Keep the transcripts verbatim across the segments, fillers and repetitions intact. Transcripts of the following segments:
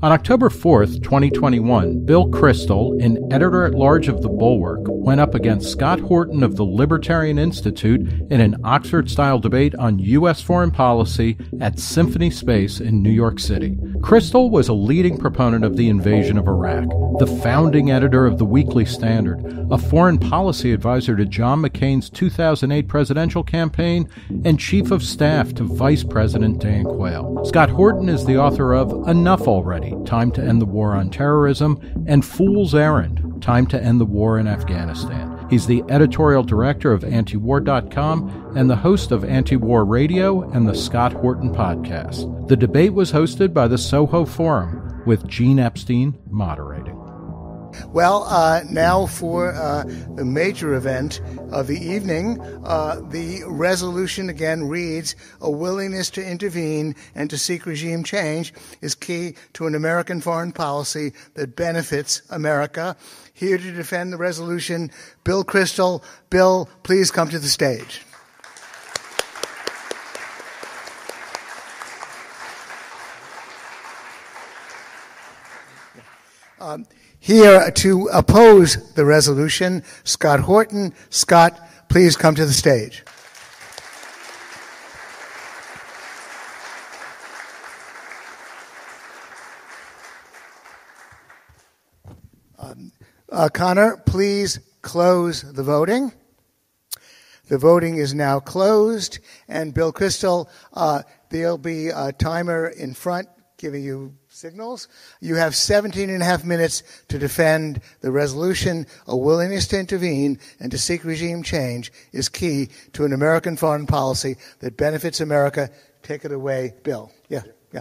On October fourth, twenty twenty-one, Bill Kristol, an editor-at-large of The Bulwark, went up against Scott Horton of the Libertarian Institute in an Oxford-style debate on U S foreign policy at Symphony Space in New York City. Kristol was a leading proponent of the invasion of Iraq, the founding editor of the Weekly Standard, a foreign policy advisor to John McCain's two thousand eight presidential campaign, and chief of staff to Vice President Dan Quayle. Scott Horton is the author of Enough Already, Time to End the War on Terrorism, and Fool's Errand, Time to End the War in Afghanistan. He's the editorial director of antiwar dot com and the host of Antiwar Radio and the Scott Horton Podcast. The debate was hosted by the Soho Forum, with Gene Epstein moderating. Well, uh, now for uh, the major event of the evening. Uh, the resolution again reads, "A willingness to intervene and to seek regime change is key to an American foreign policy that benefits America." Here to defend the resolution, Bill Kristol. Bill, please come to the stage. Um, Here to oppose the resolution, Scott Horton. Scott, please come to the stage. Um, uh, Connor, please close the voting. The voting is now closed. And Bill Kristol, uh, there'll be a timer in front giving you signals. You have seventeen and a half minutes to defend the resolution. A willingness to intervene and to seek regime change is key to an American foreign policy that benefits America. Take it away, Bill. Yeah, yeah.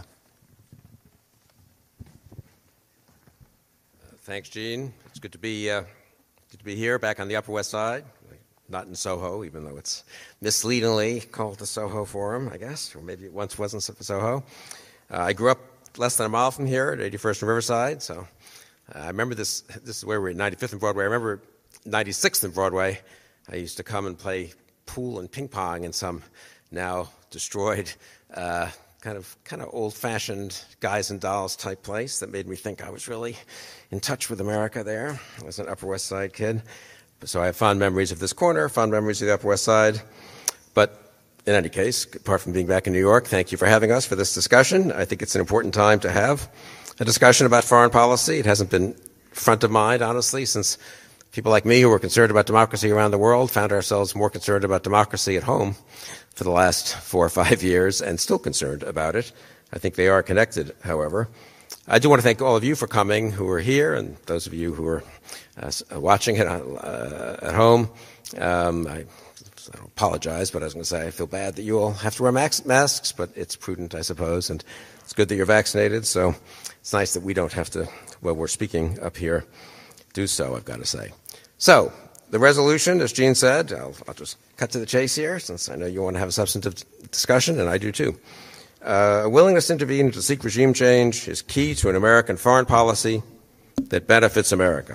Uh, thanks, Gene. It's good to be uh, good to be here, back on the Upper West Side. Not in Soho, even though it's misleadingly called the Soho Forum, I guess, or maybe it once wasn't Soho. Uh, I grew up less than a mile from here at eighty-first and Riverside, so uh, I remember this. This is where we're at, ninety-fifth and Broadway. I remember ninety-sixth and Broadway. I used to come and play pool and ping pong in some now destroyed, uh, kind of kind of old-fashioned guys and dolls type place that made me think I was really in touch with America there. I was an Upper West Side kid, so I have fond memories of this corner, fond memories of the Upper West Side. But in any case, apart from being back in New York, thank you for having us for this discussion. I think it's an important time to have a discussion about foreign policy. It hasn't been front of mind, honestly, since people like me who were concerned about democracy around the world found ourselves more concerned about democracy at home for the last four or five years and still concerned about it. I think they are connected, however. I do want to thank all of you for coming who are here and those of you who are uh, watching it uh, at home. Um, I I don't apologize, but I was going to say I feel bad that you all have to wear max- masks, but it's prudent, I suppose, and it's good that you're vaccinated, so it's nice that we don't have to, while we're speaking up here, do so, I've got to say. So, the resolution, as Gene said, I'll, I'll just cut to the chase here, since I know you want to have a substantive discussion, and I do too. Uh, a willingness to intervene and to seek regime change is key to an American foreign policy that benefits America.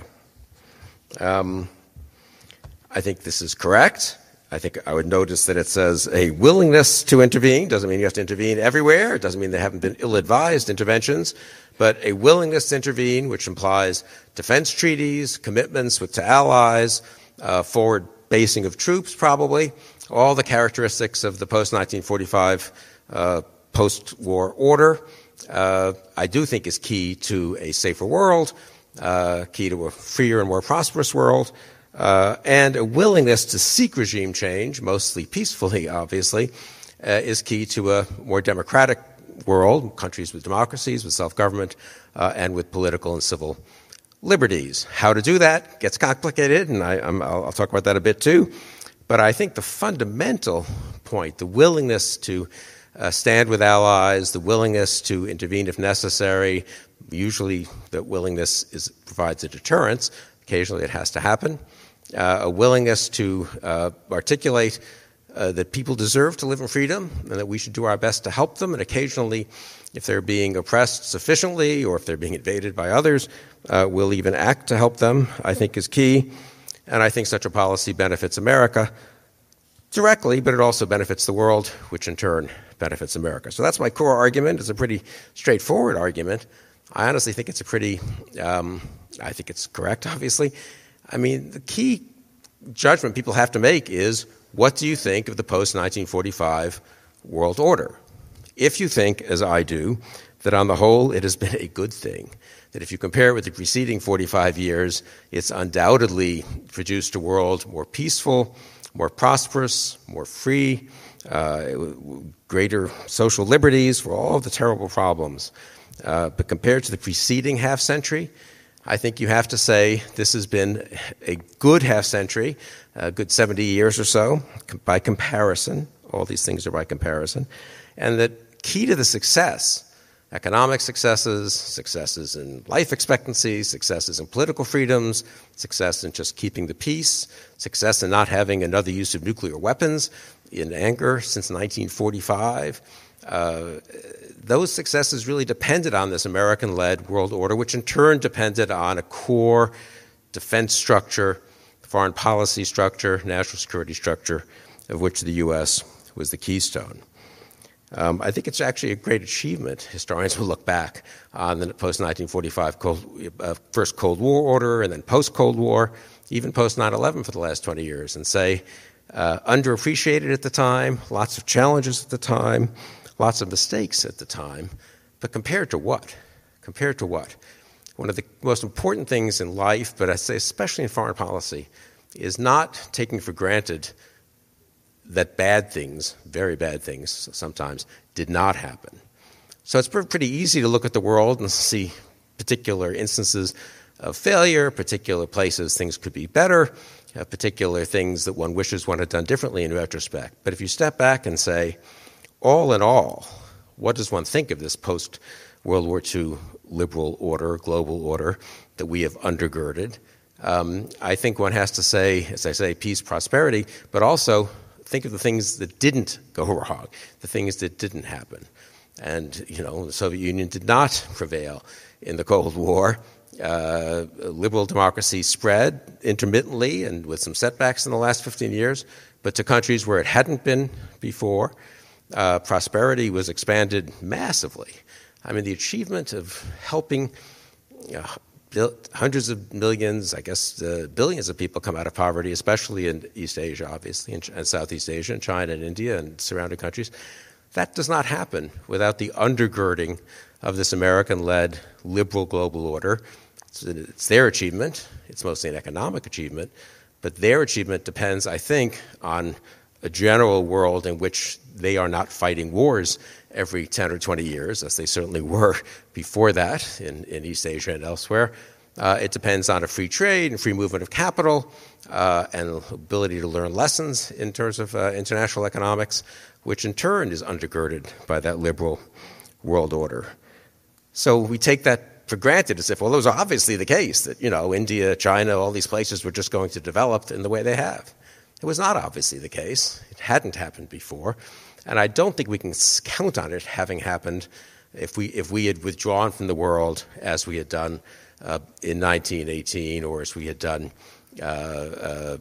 Um, I think this is correct. I think I would notice that it says a willingness to intervene. Doesn't mean you have to intervene everywhere. It doesn't mean there haven't been ill-advised interventions, but a willingness to intervene, which implies defense treaties, commitments with to allies, uh, forward basing of troops, probably, all the characteristics of the post nineteen forty-five uh, post-war order, uh, I do think is key to a safer world, uh, key to a freer and more prosperous world. Uh, and a willingness to seek regime change, mostly peacefully, obviously, uh, is key to a more democratic world, countries with democracies, with self-government, uh, and with political and civil liberties. How to do that gets complicated, and I, I'm, I'll, I'll talk about that a bit too. But I think the fundamental point, the willingness to uh, stand with allies, the willingness to intervene if necessary, usually the willingness is, provides a deterrence. Occasionally it has to happen. Uh, a willingness to uh, articulate uh, that people deserve to live in freedom and that we should do our best to help them. And occasionally, if they're being oppressed sufficiently or if they're being invaded by others, uh, we'll even act to help them, I think is key. And I think such a policy benefits America directly, but it also benefits the world, which in turn benefits America. So that's my core argument. It's a pretty straightforward argument. I honestly think it's a pretty, um, I think it's correct, obviously. I mean, the key judgment people have to make is, what do you think of the post nineteen forty-five world order? If you think, as I do, that on the whole it has been a good thing, that if you compare it with the preceding forty-five years, it's undoubtedly produced a world more peaceful, more prosperous, more free, uh, greater social liberties for all of the terrible problems. Uh, but compared to the preceding half century, I think you have to say this has been a good half century, a good seventy years or so, by comparison. All these things are by comparison. And that key to the success, economic successes, successes in life expectancy, successes in political freedoms, success in just keeping the peace, success in not having another use of nuclear weapons in anger since nineteen forty-five, uh, those successes really depended on this American-led world order, which in turn depended on a core defense structure, foreign policy structure, national security structure, of which the U S was the keystone. Um, I think it's actually a great achievement. Historians will look back on the post-nineteen forty-five Cold, uh, first Cold War order and then post-Cold War, even post nine eleven for the last twenty years, and say, uh, underappreciated at the time, lots of challenges at the time, lots of mistakes at the time, but compared to what? Compared to what? One of the most important things in life, but I say especially in foreign policy, is not taking for granted that bad things, very bad things sometimes, did not happen. So it's pretty easy to look at the world and see particular instances of failure, particular places things could be better, uh, particular things that one wishes one had done differently in retrospect. But if you step back and say, all in all, what does one think of this post-World War Two liberal order, global order that we have undergirded? Um, I think one has to say, as I say, peace, prosperity, but also think of the things that didn't go wrong, the things that didn't happen. And, you know, the Soviet Union did not prevail in the Cold War. Uh, liberal democracy spread intermittently and with some setbacks in the last fifteen years, but to countries where it hadn't been before. Uh, prosperity was expanded massively. I mean, the achievement of helping you know, bil- hundreds of millions, I guess uh, billions of people come out of poverty, especially in East Asia, obviously, and, and Southeast Asia, and China and India and surrounding countries, that does not happen without the undergirding of this American-led liberal global order. It's, it's their achievement. It's mostly an economic achievement, but their achievement depends, I think, on a general world in which they are not fighting wars every ten or twenty years, as they certainly were before that in, in East Asia and elsewhere. Uh, it depends on a free trade and free movement of capital uh, and ability to learn lessons in terms of uh, international economics, which in turn is undergirded by that liberal world order. So we take that for granted as if, well, those are obviously the case, that, you know, India, China, all these places were just going to develop in the way they have. It was not obviously the case. It hadn't happened before. And I don't think we can count on it having happened if we if we had withdrawn from the world as we had done uh, in nineteen eighteen or as we had done uh, uh,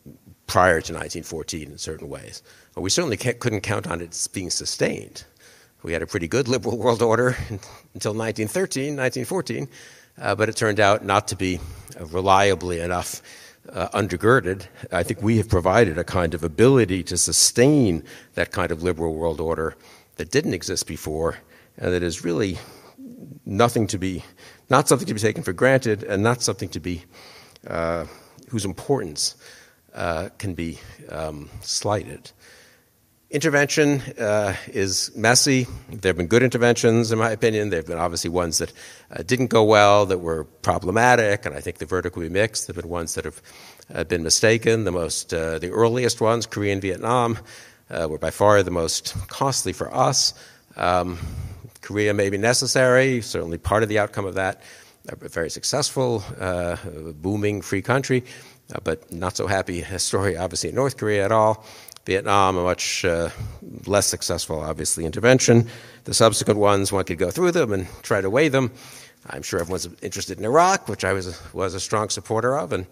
prior to nineteen fourteen in certain ways. But we certainly couldn't count on it being sustained. We had a pretty good liberal world order until nineteen thirteen, nineteen fourteen, uh, but it turned out not to be uh, reliably enough Uh, undergirded. I think we have provided a kind of ability to sustain that kind of liberal world order that didn't exist before, and that is really nothing to be, not something to be taken for granted, and not something to be, uh, whose importance uh, can be um, slighted. Intervention uh, is messy. There have been good interventions, in my opinion. There have been obviously ones that uh, didn't go well, that were problematic, and I think the verdict will be mixed. There have been ones that have uh, been mistaken. The most, uh, the earliest ones, Korea and Vietnam, uh, were by far the most costly for us. Um, Korea may be necessary, certainly part of the outcome of that. A very successful, uh, booming, free country, uh, but not so happy a story, obviously, in North Korea at all. Vietnam, a much uh, less successful, obviously, intervention. The subsequent ones, one could go through them and try to weigh them. I'm sure everyone's interested in Iraq, which I was a, was a strong supporter of, and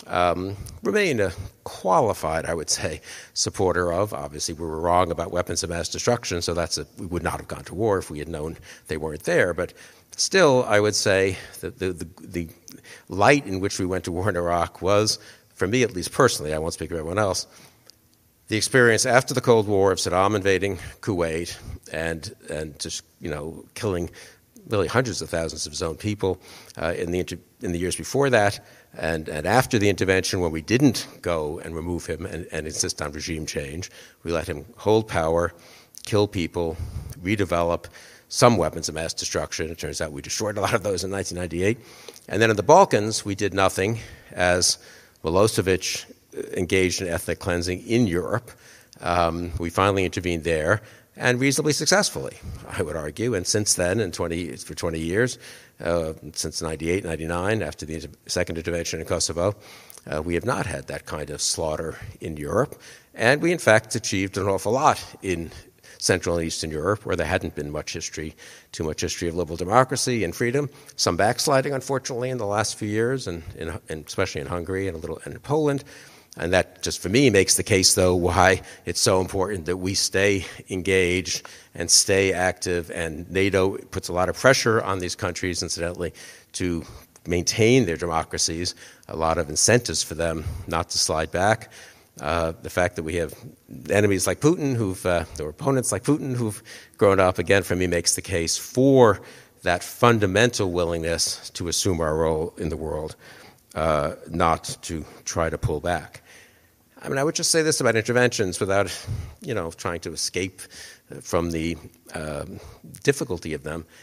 um, remain a qualified, I would say, supporter of. Obviously, we were wrong about weapons of mass destruction, so that's a, we would not have gone to war if we had known they weren't there. But still, I would say that the, the, the light in which we went to war in Iraq was, for me at least personally, I won't speak for everyone else, the experience after the Cold War of Saddam invading Kuwait and and just you know killing really hundreds of thousands of his own people uh, in the inter- in the years before that, and and after the intervention when we didn't go and remove him and, and insist on regime change, we let him hold power, kill people, redevelop some weapons of mass destruction. It turns out we destroyed a lot of those in nineteen ninety-eight, and then in the Balkans we did nothing as Milosevic engaged in ethnic cleansing in Europe. Um, we finally intervened there, and reasonably successfully, I would argue. And since then, in twenty for twenty years, uh, since ninety-eight, ninety-nine, after the inter- second intervention in Kosovo, uh, we have not had that kind of slaughter in Europe. And we, in fact, achieved an awful lot in Central and Eastern Europe, where there hadn't been much history, too much history of liberal democracy and freedom. Some backsliding, unfortunately, in the last few years, and, in, and especially in Hungary and a little and in Poland. And that just for me makes the case, though, why it's so important that we stay engaged and stay active. And NATO puts a lot of pressure on these countries, incidentally, to maintain their democracies, a lot of incentives for them not to slide back. Uh, the fact that we have enemies like Putin, who've, uh, or opponents like Putin, who've grown up, again, for me makes the case for that fundamental willingness to assume our role in the world, uh, not to try to pull back. I mean, I would just say this about interventions without, you know, trying to escape from the um, difficulty of them.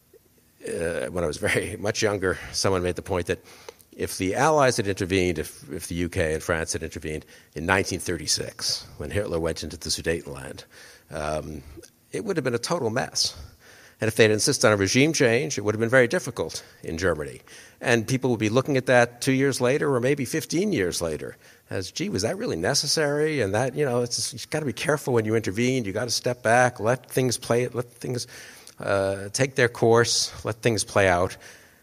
Uh, when I was very much younger, someone made the point that if the Allies had intervened, if, if the U K and France had intervened in nineteen thirty-six, when Hitler went into the Sudetenland, um, it would have been a total mess. And if they'd insisted on a regime change, it would have been very difficult in Germany. And people would be looking at that two years later or maybe fifteen years later as, gee, was that really necessary? And that, you know, it's, you've got to be careful when you intervene. You've got to step back, let things play, let things uh, take their course, let things play out.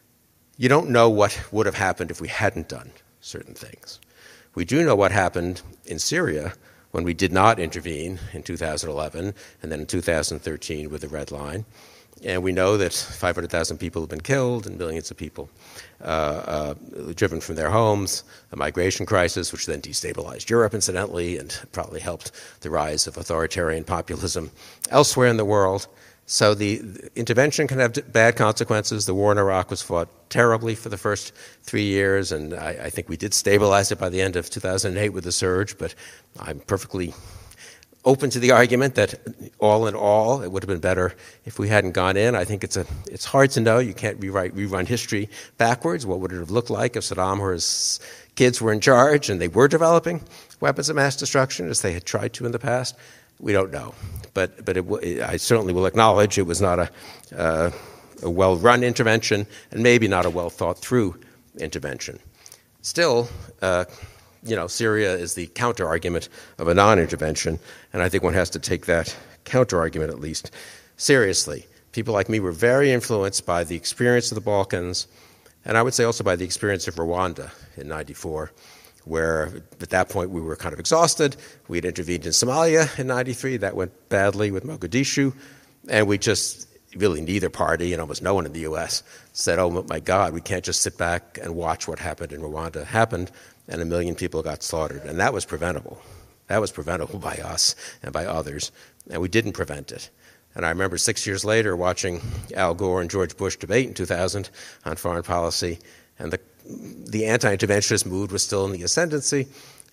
You don't know what would have happened if we hadn't done certain things. We do know what happened in Syria when we did not intervene in two thousand eleven and then in two thousand thirteen with the Red Line. And we know that five hundred thousand people have been killed and millions of people uh, uh, driven from their homes, a migration crisis, which then destabilized Europe, incidentally, and probably helped the rise of authoritarian populism elsewhere in the world. So the, the intervention can have d- bad consequences. The war in Iraq was fought terribly for the first three years, and I, I think we did stabilize it by the end of two thousand eight with the surge, but I'm perfectly open to the argument that all in all, it would have been better if we hadn't gone in. I think it's a it's hard to know. You can't rewrite rerun history backwards. What would it have looked like if Saddam or his kids were in charge and they were developing weapons of mass destruction as they had tried to in the past? We don't know. But but it, it, I certainly will acknowledge it was not a, uh, a well-run intervention and maybe not a well-thought-through intervention. Still, uh, you know, Syria is the counter-argument of a non-intervention, and I think one has to take that counter-argument at least seriously. People like me were very influenced by the experience of the Balkans, and I would say also by the experience of Rwanda in ninety-four, where at that point we were kind of exhausted. We had intervened in Somalia in ninety-three. That went badly with Mogadishu, and we just, really neither party and almost no one in the U S said, oh my God, we can't just sit back and watch what happened in Rwanda happened, and a million people got slaughtered. And that was preventable. That was preventable by us and by others, and we didn't prevent it. And I remember six years later watching Al Gore and George Bush debate in two thousand on foreign policy, and the the anti-interventionist mood was still in the ascendancy.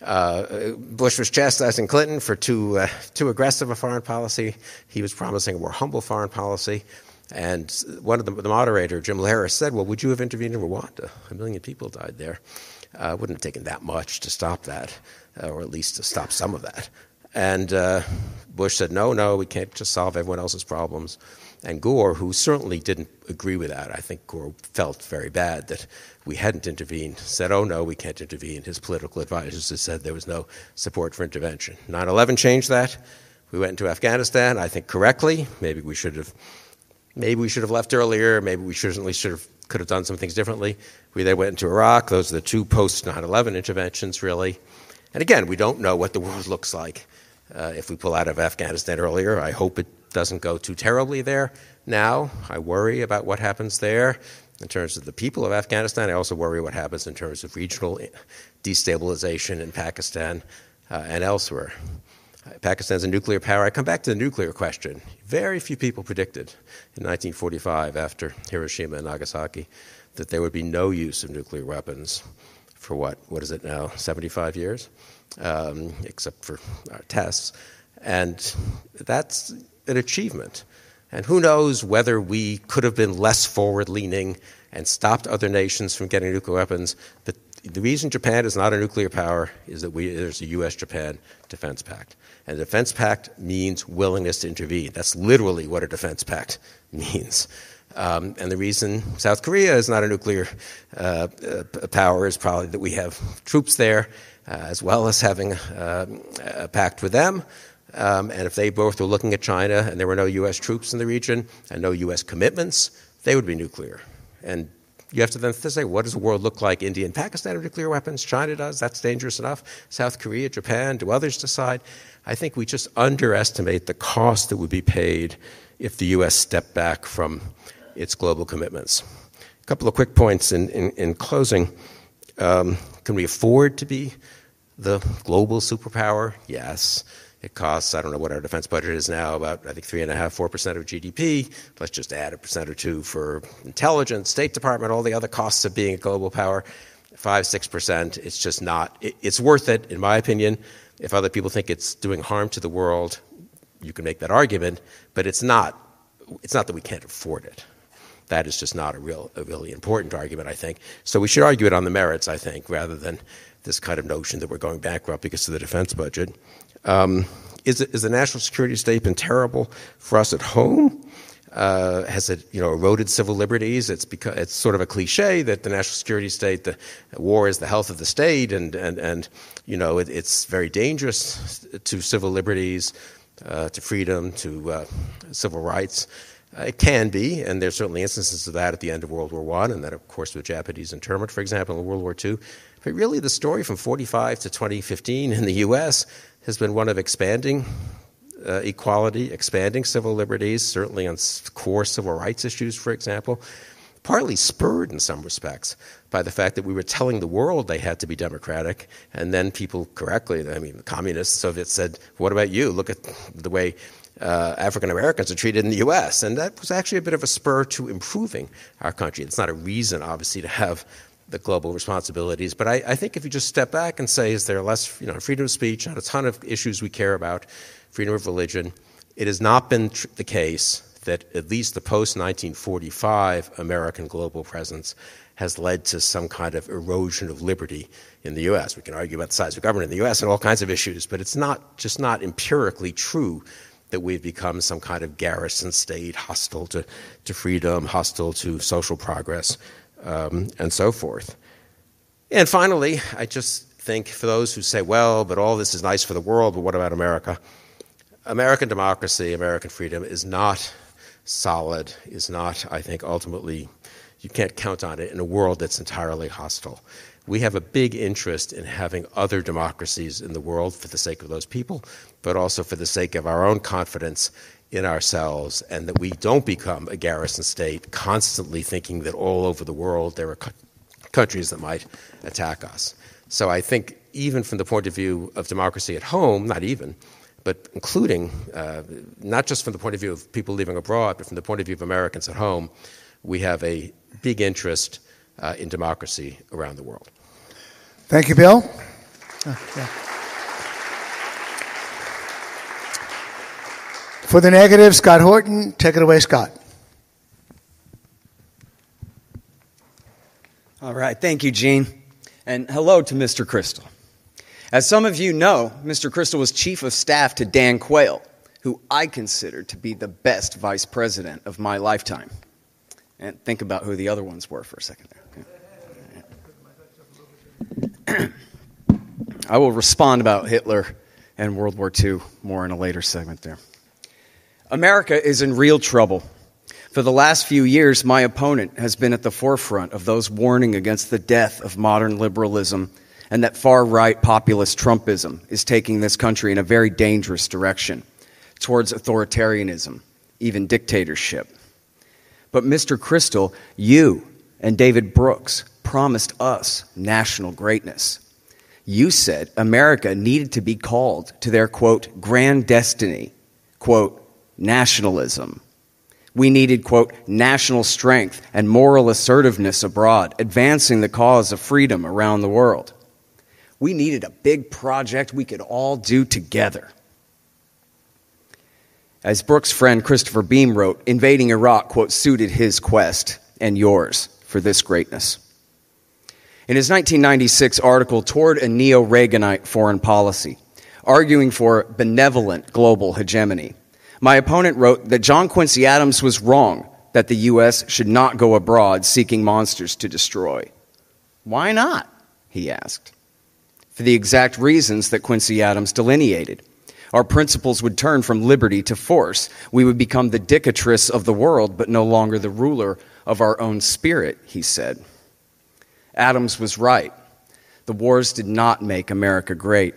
Uh, Bush was chastising Clinton for too uh, too aggressive a foreign policy. He was promising a more humble foreign policy. And one of the, the moderator, Jim Lehrer, said, well, would you have intervened in Rwanda? A million people died there. Uh, it wouldn't have taken that much to stop that, uh, or at least to stop some of that. And uh, Bush said, no, no, we can't just solve everyone else's problems. And Gore, who certainly didn't agree with that, I think Gore felt very bad that we hadn't intervened, said, oh, no, we can't intervene. His political advisors had said there was no support for intervention. nine eleven changed that. We went into Afghanistan, I think correctly. Maybe we should have maybe we should have left earlier. Maybe we certainly should have could have done some things differently. We then went into Iraq. Those are the two post nine eleven interventions, really. And again, we don't know what the world looks like uh, if we pull out of Afghanistan earlier. I hope it doesn't go too terribly there now. I worry about what happens there in terms of the people of Afghanistan. I also worry what happens in terms of regional destabilization in Pakistan uh, and elsewhere. Pakistan's a nuclear power. I come back to the nuclear question. Very few people predicted in nineteen forty-five, after Hiroshima and Nagasaki, that there would be no use of nuclear weapons for what, what is it now, seventy-five years, um, except for our tests. And that's an achievement. And who knows whether we could have been less forward-leaning and stopped other nations from getting nuclear weapons. But the reason Japan is not a nuclear power is that we, there's a U S Japan Defense Pact. And a defense pact means willingness to intervene. That's literally what a defense pact means. Um, and the reason South Korea is not a nuclear uh, uh, power is probably that we have troops there, uh, as well as having uh, a pact with them. Um, and if they both were looking at China and there were no U S troops in the region and no U S commitments, they would be nuclear. And you have to then say, what does the world look like? India and Pakistan have nuclear weapons. China does. That's dangerous enough. South Korea, Japan, do others decide? I think we just underestimate the cost that would be paid if the U S stepped back from its global commitments. A couple of quick points in, in, in closing. Um, can we afford to be the global superpower? Yes. It costs, I don't know what our defense budget is now, about, I think, three and a half, four percent of G D P. Let's just add a percent or two for intelligence, State Department, all the other costs of being a global power. Five, six percent. It's just not, it, it's worth it, in my opinion. If other people think it's doing harm to the world, you can make that argument, but it's not, it's not that we can't afford it. That is just not a real, a really important argument, I think. So we should argue it on the merits, I think, rather than this kind of notion that we're going bankrupt because of the defense budget. Um, is, it, is the national security state been terrible for us at home? Uh, has it, you know, eroded civil liberties? It's because it's sort of a cliche that the national security state, the war is the health of the state, and and and you know it, it's very dangerous to civil liberties, uh, to freedom, to uh, civil rights. Uh, it can be, and there's certainly instances of that at the end of World War One, and that, of course, with Japanese internment, for example, in World War Two. But really, the story from forty-five to twenty fifteen in the U S has been one of expanding uh, equality, expanding civil liberties, certainly on core civil rights issues, for example, partly spurred in some respects by the fact that we were telling the world they had to be democratic, and then people correctly, I mean, the communists, the Soviets said, what about you? Look at the way uh, African Americans are treated in the U S, and that was actually a bit of a spur to improving our country. It's not a reason, obviously, to have the global responsibilities. But I, I think if you just step back and say, is there less, you know, freedom of speech on a ton of issues we care about, freedom of religion, it has not been tr- the case that at least the post nineteen forty-five American global presence has led to some kind of erosion of liberty in the U S. We can argue about the size of government in the U S and all kinds of issues, but it's not just not empirically true that we've become some kind of garrison state, hostile to, to freedom, hostile to social progress, Um, and so forth. And finally, I just think for those who say, well, but all this is nice for the world, but what about America? American democracy, American freedom is not solid, is not, I think, ultimately, you can't count on it in a world that's entirely hostile. We have a big interest in having other democracies in the world for the sake of those people, but also for the sake of our own confidence in ourselves, and that we don't become a garrison state constantly thinking that all over the world there are co- countries that might attack us. So I think even from the point of view of democracy at home, not even, but including, uh, not just from the point of view of people living abroad, but from the point of view of Americans at home, we have a big interest uh, in democracy around the world. Thank you, Bill. Oh, yeah. For the negative, Scott Horton. Take it away, Scott. All right. Thank you, Gene. And hello to Mister Kristol. As some of you know, Mister Kristol was chief of staff to Dan Quayle, who I consider to be the best vice president of my lifetime. And think about who the other ones were for a second there. Okay. I will respond about Hitler and World War Two more in a later segment there. America is in real trouble. For the last few years, my opponent has been at the forefront of those warning against the death of modern liberalism and that far-right populist Trumpism is taking this country in a very dangerous direction towards authoritarianism, even dictatorship. But Mister Kristol, you and David Brooks promised us national greatness. You said America needed to be called to their, quote, grand destiny, quote, nationalism. We needed, quote, national strength and moral assertiveness abroad, advancing the cause of freedom around the world. We needed a big project we could all do together. As Brooks' friend Christopher Beam wrote, invading Iraq, quote, suited his quest and yours for this greatness. In his nineteen ninety-six article, Toward a Neo-Reaganite Foreign Policy, arguing for benevolent global hegemony, my opponent wrote that John Quincy Adams was wrong that the U S should not go abroad seeking monsters to destroy. Why not? He asked. For the exact reasons that Quincy Adams delineated. Our principles would turn from liberty to force. We would become the dictatress of the world, but no longer the ruler of our own spirit, he said. Adams was right. The wars did not make America great.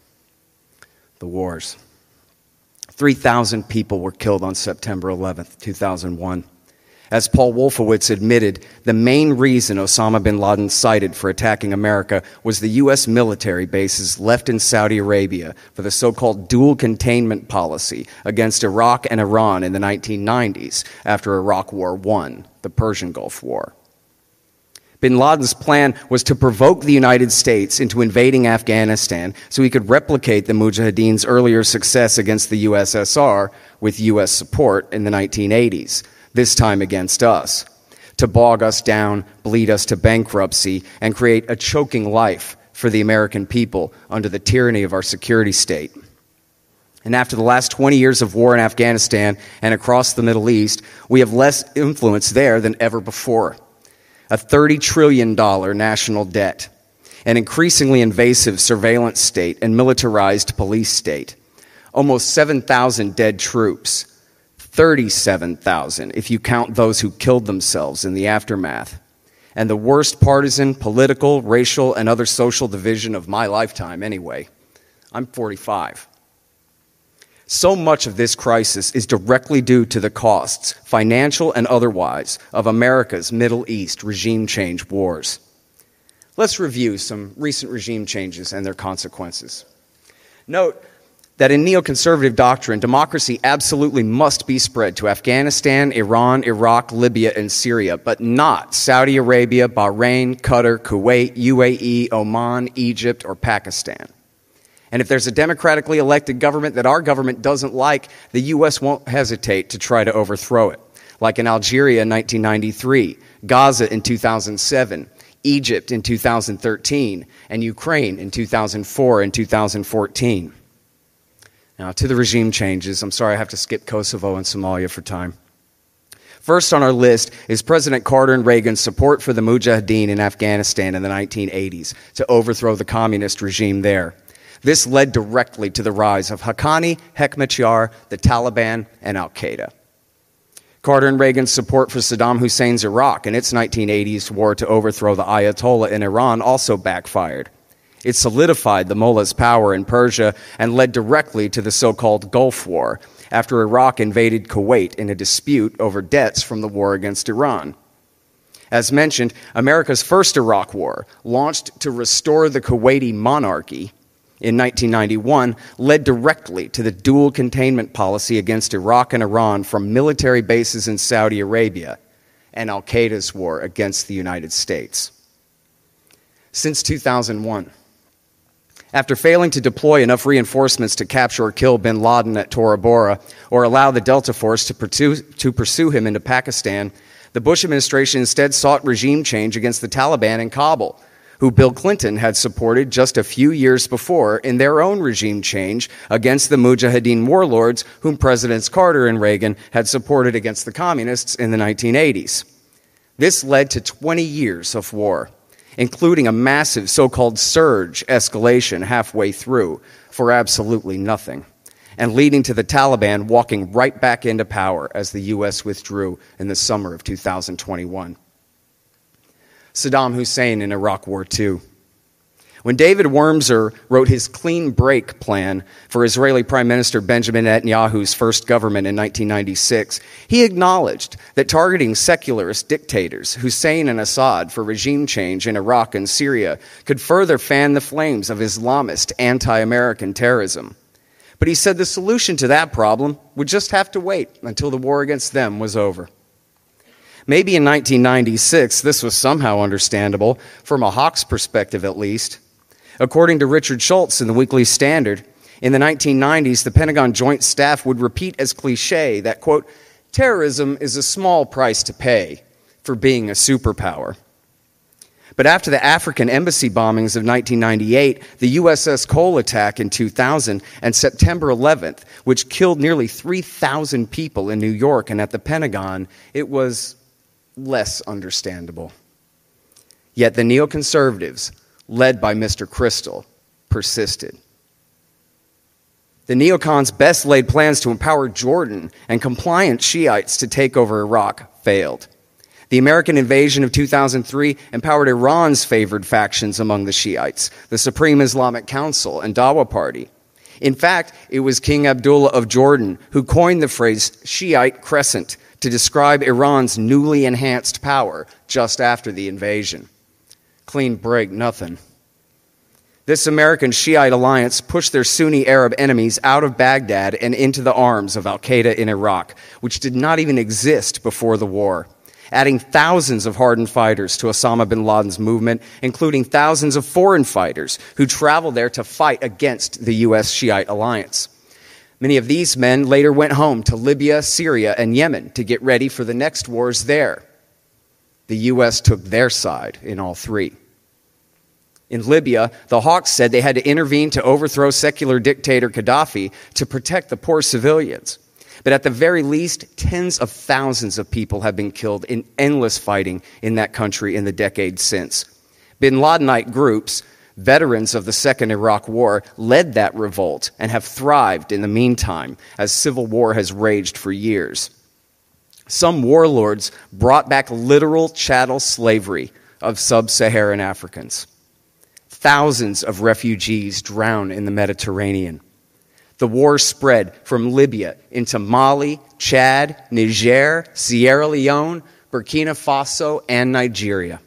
The wars. three thousand people were killed on September eleventh, two thousand one. As Paul Wolfowitz admitted, the main reason Osama bin Laden cited for attacking America was the U S military bases left in Saudi Arabia for the so-called dual containment policy against Iraq and Iran in the nineteen nineties after Iraq War One, the Persian Gulf War. Bin Laden's plan was to provoke the United States into invading Afghanistan so he could replicate the Mujahideen's earlier success against the U S S R with U S support in the nineteen eighties. This time against us, to bog us down, bleed us to bankruptcy, and create a choking life for the American people under the tyranny of our security state. And after the last twenty years of war in Afghanistan and across the Middle East, we have less influence there than ever before. A thirty trillion dollars national debt, an increasingly invasive surveillance state and militarized police state, almost seven thousand dead troops, thirty-seven thousand if you count those who killed themselves in the aftermath, and the worst partisan, political, racial, and other social division of my lifetime anyway. I'm forty-five. So much of this crisis is directly due to the costs, financial and otherwise, of America's Middle East regime change wars. Let's review some recent regime changes and their consequences. Note that in neoconservative doctrine, democracy absolutely must be spread to Afghanistan, Iran, Iraq, Libya, and Syria, but not Saudi Arabia, Bahrain, Qatar, Kuwait, U A E, Oman, Egypt, or Pakistan. And if there's a democratically elected government that our government doesn't like, the U S won't hesitate to try to overthrow it, like in Algeria in nineteen ninety-three, Gaza in two thousand seven, Egypt in two thousand thirteen, and Ukraine in two thousand four and two thousand fourteen. Now, to the regime changes. I'm sorry I have to skip Kosovo and Somalia for time. First on our list is President Carter and Reagan's support for the Mujahideen in Afghanistan in the nineteen eighties to overthrow the communist regime there. This led directly to the rise of Haqqani, Hekmatyar, the Taliban, and al-Qaeda. Carter and Reagan's support for Saddam Hussein's Iraq and its nineteen eighties war to overthrow the Ayatollah in Iran also backfired. It solidified the mullah's power in Persia and led directly to the so-called Gulf War, after Iraq invaded Kuwait in a dispute over debts from the war against Iran. As mentioned, America's first Iraq War, launched to restore the Kuwaiti monarchy in nineteen ninety-one, led directly to the dual containment policy against Iraq and Iran from military bases in Saudi Arabia and al-Qaeda's war against the United States. Since two thousand one, after failing to deploy enough reinforcements to capture or kill bin Laden at Tora Bora or allow the Delta Force to pursue, to pursue him into Pakistan, the Bush administration instead sought regime change against the Taliban in Kabul, who Bill Clinton had supported just a few years before in their own regime change against the Mujahideen warlords whom Presidents Carter and Reagan had supported against the communists in the nineteen eighties. This led to twenty years of war, including a massive so-called surge escalation halfway through for absolutely nothing. and leading to the Taliban walking right back into power as the U S withdrew in the summer of two thousand twenty-one. Saddam Hussein in Iraq War Two. When David Wurmser wrote his clean break plan for Israeli Prime Minister Benjamin Netanyahu's first government in nineteen ninety-six, he acknowledged that targeting secularist dictators, Hussein and Assad, for regime change in Iraq and Syria could further fan the flames of Islamist anti-American terrorism. But he said the solution to that problem would just have to wait until the war against them was over. Maybe in nineteen ninety-six, this was somehow understandable, from a hawk's perspective at least. According to Richard Schultz in the Weekly Standard, in the nineteen nineties, the Pentagon Joint Staff would repeat as cliche that, quote, terrorism is a small price to pay for being a superpower. But after the African embassy bombings of nineteen ninety-eight, the U S S Cole attack in two thousand, and September eleventh, which killed nearly three thousand people in New York and at the Pentagon, it was less understandable. Yet the neoconservatives, led by Mister Kristol, persisted. The neocons' best-laid plans to empower Jordan and compliant Shiites to take over Iraq failed. The American invasion of two thousand three empowered Iran's favored factions among the Shiites, the Supreme Islamic Council and Dawa Party. In fact, it was King Abdullah of Jordan who coined the phrase Shiite crescent to describe Iran's newly enhanced power just after the invasion. Clean break, nothing. This American Shiite alliance pushed their Sunni Arab enemies out of Baghdad and into the arms of al-Qaeda in Iraq, which did not even exist before the war, adding thousands of hardened fighters to Osama bin Laden's movement, including thousands of foreign fighters who traveled there to fight against the U S Shiite alliance. Many of these men later went home to Libya, Syria, and Yemen to get ready for the next wars there. The U S took their side in all three. In Libya, the Hawks said they had to intervene to overthrow secular dictator Gaddafi to protect the poor civilians. But at the very least, tens of thousands of people have been killed in endless fighting in that country in the decades since. Bin Ladenite groups, veterans of the Second Iraq War, led that revolt and have thrived in the meantime as civil war has raged for years. Some warlords brought back literal chattel slavery of sub-Saharan Africans. Thousands of refugees drown in the Mediterranean. The war spread from Libya into Mali, Chad, Niger, Sierra Leone, Burkina Faso, and Nigeria.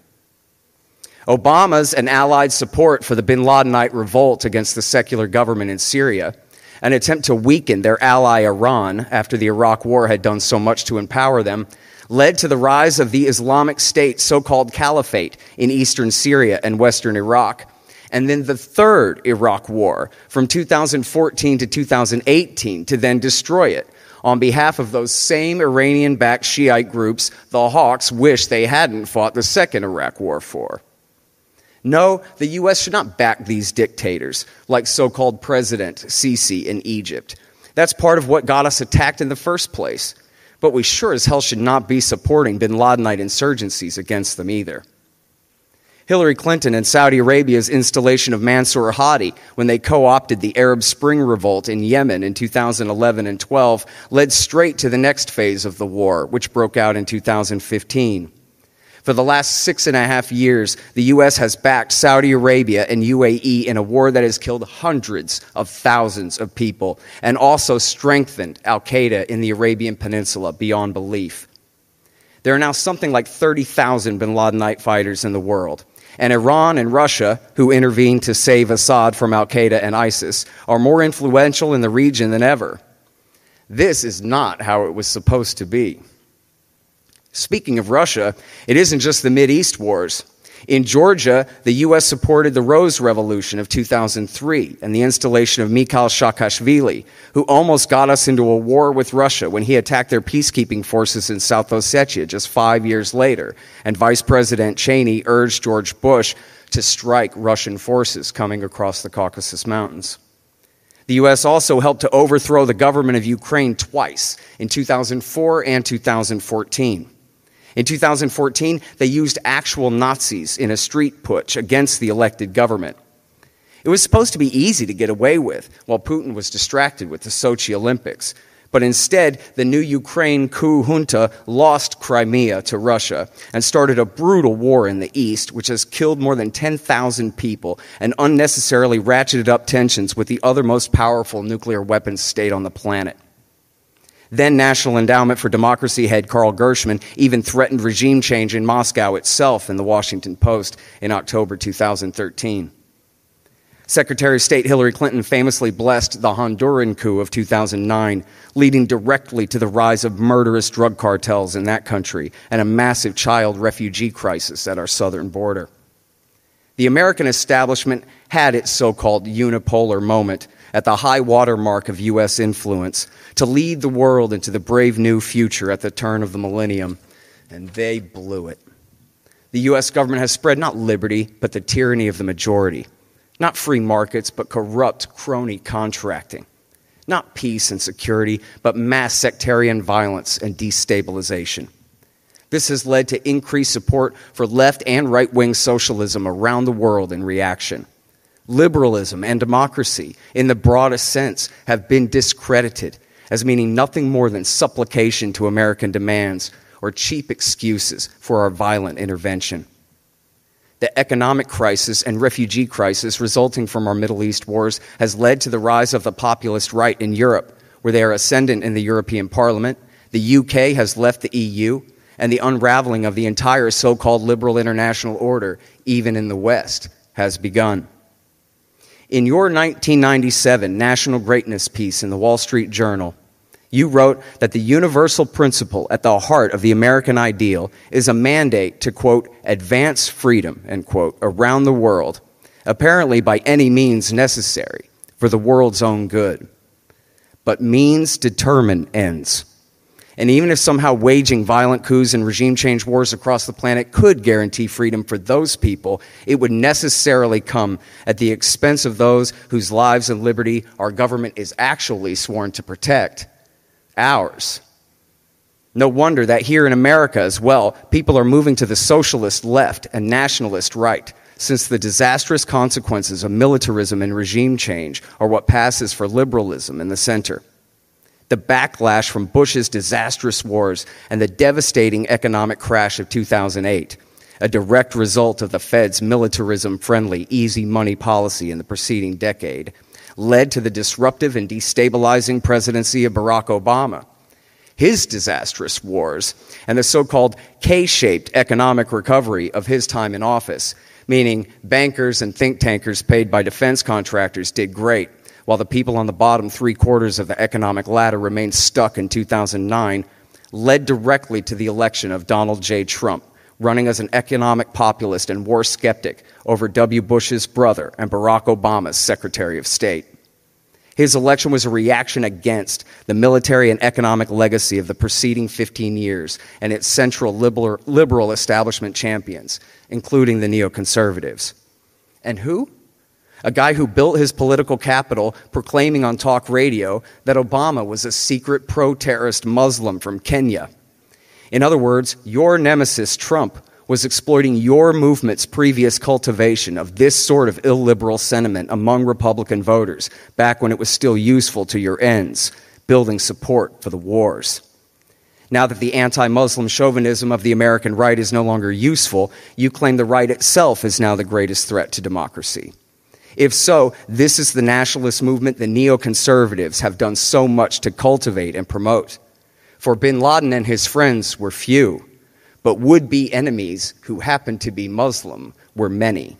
Obama's and allied support for the bin Ladenite revolt against the secular government in Syria, an attempt to weaken their ally Iran after the Iraq War had done so much to empower them, led to the rise of the Islamic State so-called caliphate in eastern Syria and western Iraq, and then the third Iraq War from two thousand fourteen to two thousand eighteen to then destroy it. On behalf of those same Iranian-backed Shiite groups, the Hawks wish they hadn't fought the second Iraq War for. No, the U S should not back these dictators, like so-called President Sisi in Egypt. That's part of what got us attacked in the first place. But we sure as hell should not be supporting bin Ladenite insurgencies against them either. Hillary Clinton and Saudi Arabia's installation of Mansour Hadi when they co-opted the Arab Spring revolt in Yemen in two thousand eleven and twelve led straight to the next phase of the war, which broke out in two thousand fifteen. For the last six and a half years, the U S has backed Saudi Arabia and U A E in a war that has killed hundreds of thousands of people and also strengthened al-Qaeda in the Arabian Peninsula beyond belief. There are now something like thirty thousand bin Ladenite fighters in the world. And Iran and Russia, who intervened to save Assad from al-Qaeda and ISIS, are more influential in the region than ever. This is not how it was supposed to be. Speaking of Russia, it isn't just the Mideast wars. In Georgia, the U S supported the Rose Revolution of two thousand three and the installation of Mikhail Saakashvili, who almost got us into a war with Russia when he attacked their peacekeeping forces in South Ossetia just five years later, and Vice President Cheney urged George Bush to strike Russian forces coming across the Caucasus Mountains. The U S also helped to overthrow the government of Ukraine twice, in two thousand four and two thousand fourteen. In two thousand fourteen, they used actual Nazis in a street putsch against the elected government. It was supposed to be easy to get away with while Putin was distracted with the Sochi Olympics. But instead, the new Ukraine coup junta lost Crimea to Russia and started a brutal war in the east, which has killed more than ten thousand people and unnecessarily ratcheted up tensions with the other most powerful nuclear weapons state on the planet. Then National Endowment for Democracy head Karl Gershman even threatened regime change in Moscow itself in the Washington Post in October two thousand thirteen. Secretary of State Hillary Clinton famously blessed the Honduran coup of two thousand nine, leading directly to the rise of murderous drug cartels in that country and a massive child refugee crisis at our southern border. The American establishment had its so-called unipolar moment at the high water mark of U S influence to lead the world into the brave new future at the turn of the millennium, and they blew it. The U S government has spread not liberty, but the tyranny of the majority. Not free markets, but corrupt crony contracting. Not peace and security, but mass sectarian violence and destabilization. This has led to increased support for left and right-wing socialism around the world in reaction. Liberalism and democracy, in the broadest sense, have been discredited as meaning nothing more than supplication to American demands or cheap excuses for our violent intervention. The economic crisis and refugee crisis resulting from our Middle East wars has led to the rise of the populist right in Europe, where they are ascendant in the European Parliament. The U K has left the E U, and the unraveling of the entire so-called liberal international order, even in the West, has begun. In your nineteen ninety-seven National Greatness piece in the Wall Street Journal, you wrote that the universal principle at the heart of the American ideal is a mandate to, quote, advance freedom, end quote, around the world, apparently by any means necessary for the world's own good. But means determine ends. And even if somehow waging violent coups and regime change wars across the planet could guarantee freedom for those people, it would necessarily come at the expense of those whose lives and liberty our government is actually sworn to protect. Ours. No wonder that here in America as well, people are moving to the socialist left and nationalist right, since the disastrous consequences of militarism and regime change are what passes for liberalism in the center. The backlash from Bush's disastrous wars and the devastating economic crash of two thousand eight, a direct result of the Fed's militarism-friendly, easy money policy in the preceding decade, led to the disruptive and destabilizing presidency of Barack Obama, his disastrous wars, and the so-called K-shaped economic recovery of his time in office, meaning bankers and think tankers paid by defense contractors did great, while the people on the bottom three quarters of the economic ladder remained stuck in two thousand nine, led directly to the election of Donald J. Trump, running as an economic populist and war skeptic over W. Bush's brother and Barack Obama's Secretary of State. His election was a reaction against the military and economic legacy of the preceding fifteen years and its central liberal, liberal establishment champions, including the neoconservatives. And who? A guy who built his political capital proclaiming on talk radio that Obama was a secret pro-terrorist Muslim from Kenya. In other words, your nemesis, Trump, was exploiting your movement's previous cultivation of this sort of illiberal sentiment among Republican voters back when it was still useful to your ends, building support for the wars. Now that the anti-Muslim chauvinism of the American right is no longer useful, you claim the right itself is now the greatest threat to democracy. If so, this is the nationalist movement the neoconservatives have done so much to cultivate and promote. For bin Laden and his friends were few, but would-be enemies who happened to be Muslim were many.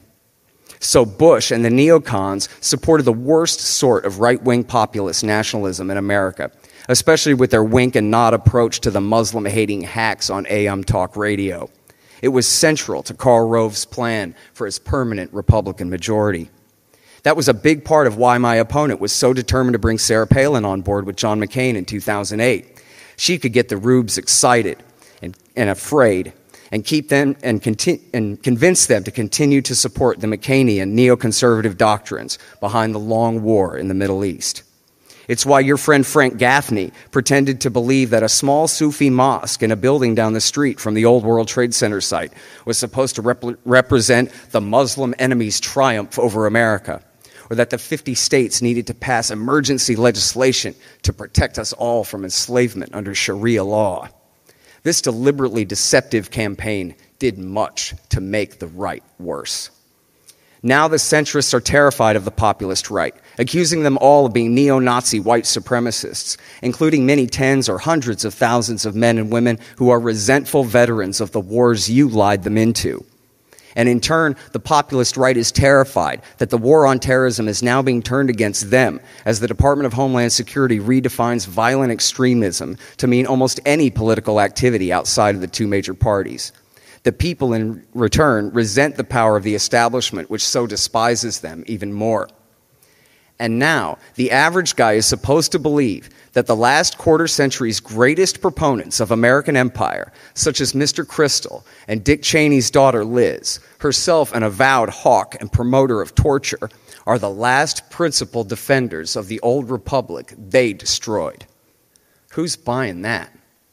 So Bush and the neocons supported the worst sort of right-wing populist nationalism in America, especially with their wink and nod approach to the Muslim-hating hacks on A M talk radio. It was central to Karl Rove's plan for his permanent Republican majority. That was a big part of why my opponent was so determined to bring Sarah Palin on board with John McCain in two thousand eight. She could get the rubes excited and, and afraid and keep them and, conti- and convince them to continue to support the McCainian neoconservative doctrines behind the long war in the Middle East. It's why your friend Frank Gaffney pretended to believe that a small Sufi mosque in a building down the street from the old World Trade Center site was supposed to rep- represent the Muslim enemy's triumph over America. or that the fifty states needed to pass emergency legislation to protect us all from enslavement under Sharia law. This deliberately deceptive campaign did much to make the right worse. Now the centrists are terrified of the populist right, accusing them all of being neo-Nazi white supremacists, including many tens or hundreds of thousands of men and women who are resentful veterans of the wars you lied them into. And in turn, the populist right is terrified that the war on terrorism is now being turned against them as the Department of Homeland Security redefines violent extremism to mean almost any political activity outside of the two major parties. The people, in return, resent the power of the establishment, which so despises them even more. And now, the average guy is supposed to believe that the last quarter century's greatest proponents of American empire, such as Mister Crystal and Dick Cheney's daughter Liz, herself an avowed hawk and promoter of torture, are the last principal defenders of the old republic they destroyed. Who's buying that?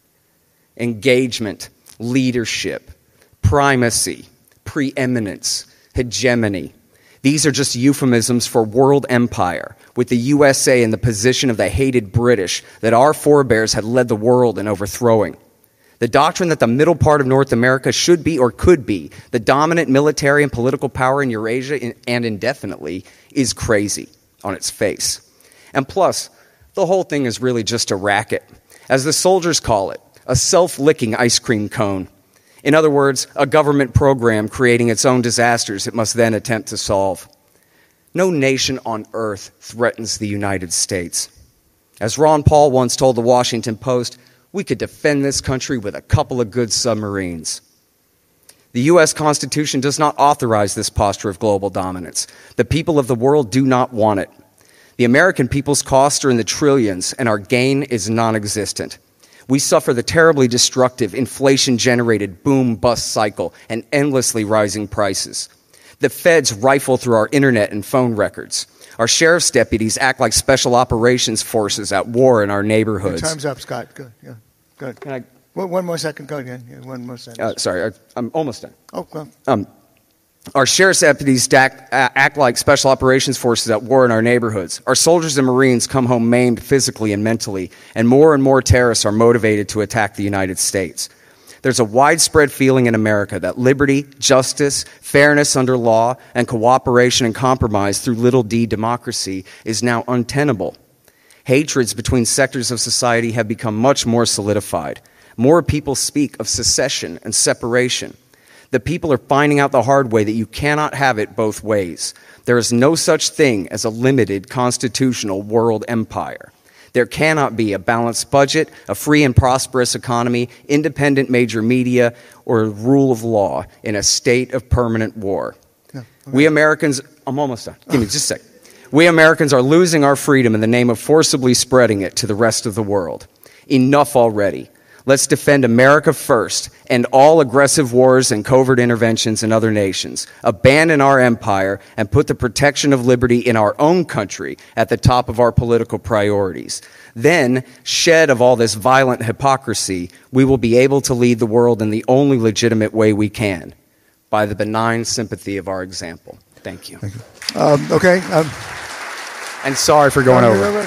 Engagement, leadership, primacy, preeminence, hegemony. These are just euphemisms for world empire, with the U S A in the position of the hated British that our forebears had led the world in overthrowing. The doctrine that the middle part of North America should be or could be the dominant military and political power in Eurasia and indefinitely is crazy on its face. And plus, the whole thing is really just a racket. As the soldiers call it, a self-licking ice cream cone. In other words, a government program creating its own disasters it must then attempt to solve. No nation on earth threatens the United States. As Ron Paul once told the Washington Post, we could defend this country with a couple of good submarines. The U S Constitution does not authorize this posture of global dominance. The people of the world do not want it. The American people's costs are in the trillions, and our gain is non-existent. We suffer the terribly destructive, inflation-generated boom-bust cycle and endlessly rising prices. The feds rifle through our internet and phone records. Our sheriff's deputies act like special operations forces at war in our neighborhoods. Your time's up, Scott. Good. Yeah. Good. Can I, one, one more second. Go again. Yeah, one more second. uh, sorry, I, I'm almost done. Oh, well. Um, Our sheriff's deputies act, act like special operations forces at war in our neighborhoods. Our soldiers and Marines come home maimed physically and mentally, and more and more terrorists are motivated to attack the United States. There's a widespread feeling in America that liberty, justice, fairness under law, and cooperation and compromise through little d democracy is now untenable. Hatreds between sectors of society have become much more solidified. More people speak of secession and separation. The people are finding out the hard way that you cannot have it both ways. There is no such thing as a limited constitutional world empire. There cannot be a balanced budget, a free and prosperous economy, independent major media, or a rule of law in a state of permanent war. No, okay. We Americans, I'm almost done. Give me just a second. We Americans are losing our freedom in the name of forcibly spreading it to the rest of the world. Enough already. Let's defend America first, end all aggressive wars and covert interventions in other nations, abandon our empire, and put the protection of liberty in our own country at the top of our political priorities. Then, shed of all this violent hypocrisy, we will be able to lead the world in the only legitimate way we can, by the benign sympathy of our example. Thank you. Thank you. Um, okay. Um, and sorry for going over.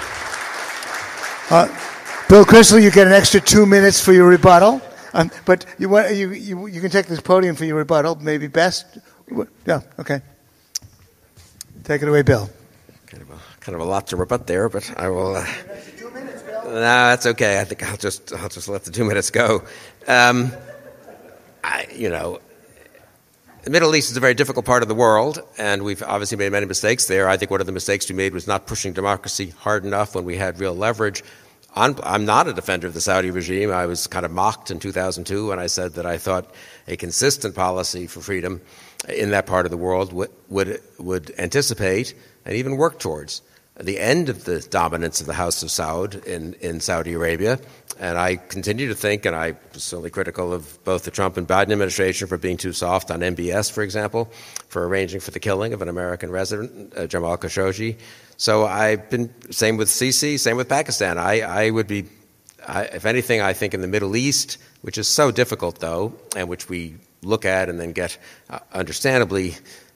Uh, Bill Kristol, you get an extra two minutes for your rebuttal, um, but you, want, you, you, you can take this podium for your rebuttal, maybe best. Yeah, okay. Take it away, Bill. Kind of a, kind of a lot to rebut there, but I will. Uh, two minutes, Bill. No, that's okay. I think I'll just I'll just let the two minutes go. Um, I, you know, the Middle East is a very difficult part of the world, and we've obviously made many mistakes there. I think one of the mistakes we made was not pushing democracy hard enough when we had real leverage. I'm, I'm not a defender of the Saudi regime. I was kind of mocked in two thousand two when I said that I thought a consistent policy for freedom in that part of the world would would, would anticipate and even work towards the end of the dominance of the House of Saud in, in Saudi Arabia. And I continue to think, and I was certainly critical of both the Trump and Biden administration for being too soft on M B S, for example, for arranging for the killing of an American resident, uh, Jamal Khashoggi. So I've been, same with Sisi, same with Pakistan. I, I would be, I, if anything, I think in the Middle East, which is so difficult, though, and which we look at and then get, uh, understandably,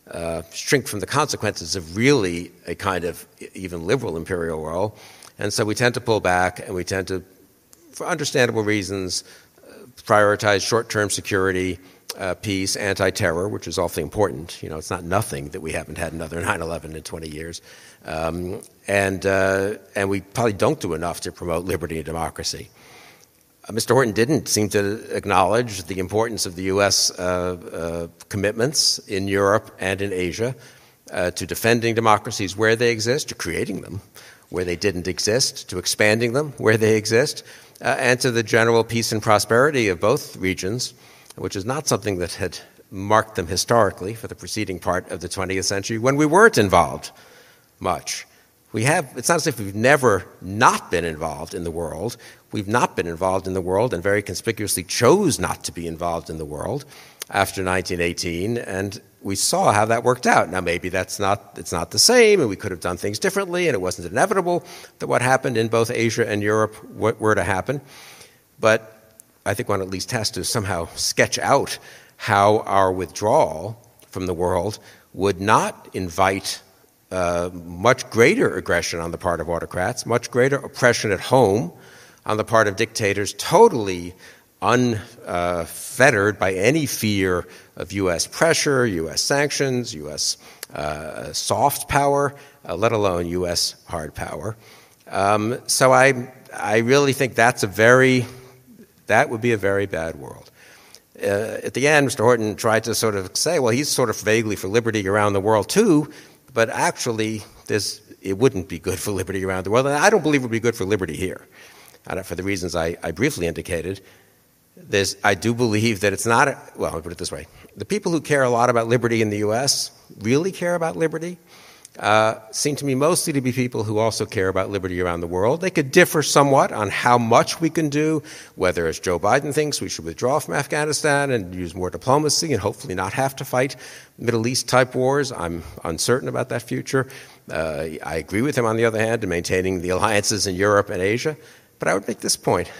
uh, shrink from the consequences of really a kind of even liberal imperial role. And so we tend to pull back, and we tend to, for understandable reasons, uh, prioritize short-term security, uh, peace, anti-terror, which is awfully important. You know, it's not nothing that we haven't had another nine eleven in twenty years. Um, and, uh, and we probably don't do enough to promote liberty and democracy. Uh, Mister Horton didn't seem to acknowledge the importance of the U S uh, uh, commitments in Europe and in Asia uh, to defending democracies where they exist, to creating them where they didn't exist, to expanding them where they exist, uh, and to the general peace and prosperity of both regions, which is not something that had marked them historically for the preceding part of the twentieth century when we weren't involved much. We have, it's not as if we've never not been involved in the world. We've not been involved in the world and very conspicuously chose not to be involved in the world after nineteen eighteen, and we saw how that worked out. Now, maybe that's not, it's not the same, and we could have done things differently, and it wasn't inevitable that what happened in both Asia and Europe were to happen. But I think one at least has to somehow sketch out how our withdrawal from the world would not invite uh, much greater aggression on the part of autocrats, much greater oppression at home on the part of dictators, totally unfettered uh, by any fear of U S pressure, U S sanctions, U S uh, soft power, uh, let alone U S hard power. Um, so I, I really think that's a very, that would be a very bad world. Uh, at the end, Mister Horton tried to sort of say, well, he's sort of vaguely for liberty around the world too, but actually this, it wouldn't be good for liberty around the world, and I don't believe it would be good for liberty here. And for the reasons I, I briefly indicated, there's, I do believe that it's not, a, well, I'll put it this way. The people who care a lot about liberty in the U S really care about liberty uh, seem to me mostly to be people who also care about liberty around the world. They could differ somewhat on how much we can do, whether, as Joe Biden thinks, we should withdraw from Afghanistan and use more diplomacy and hopefully not have to fight Middle East-type wars. I'm uncertain about that future. Uh, I agree with him, on the other hand, in maintaining the alliances in Europe and Asia. But I would make this point.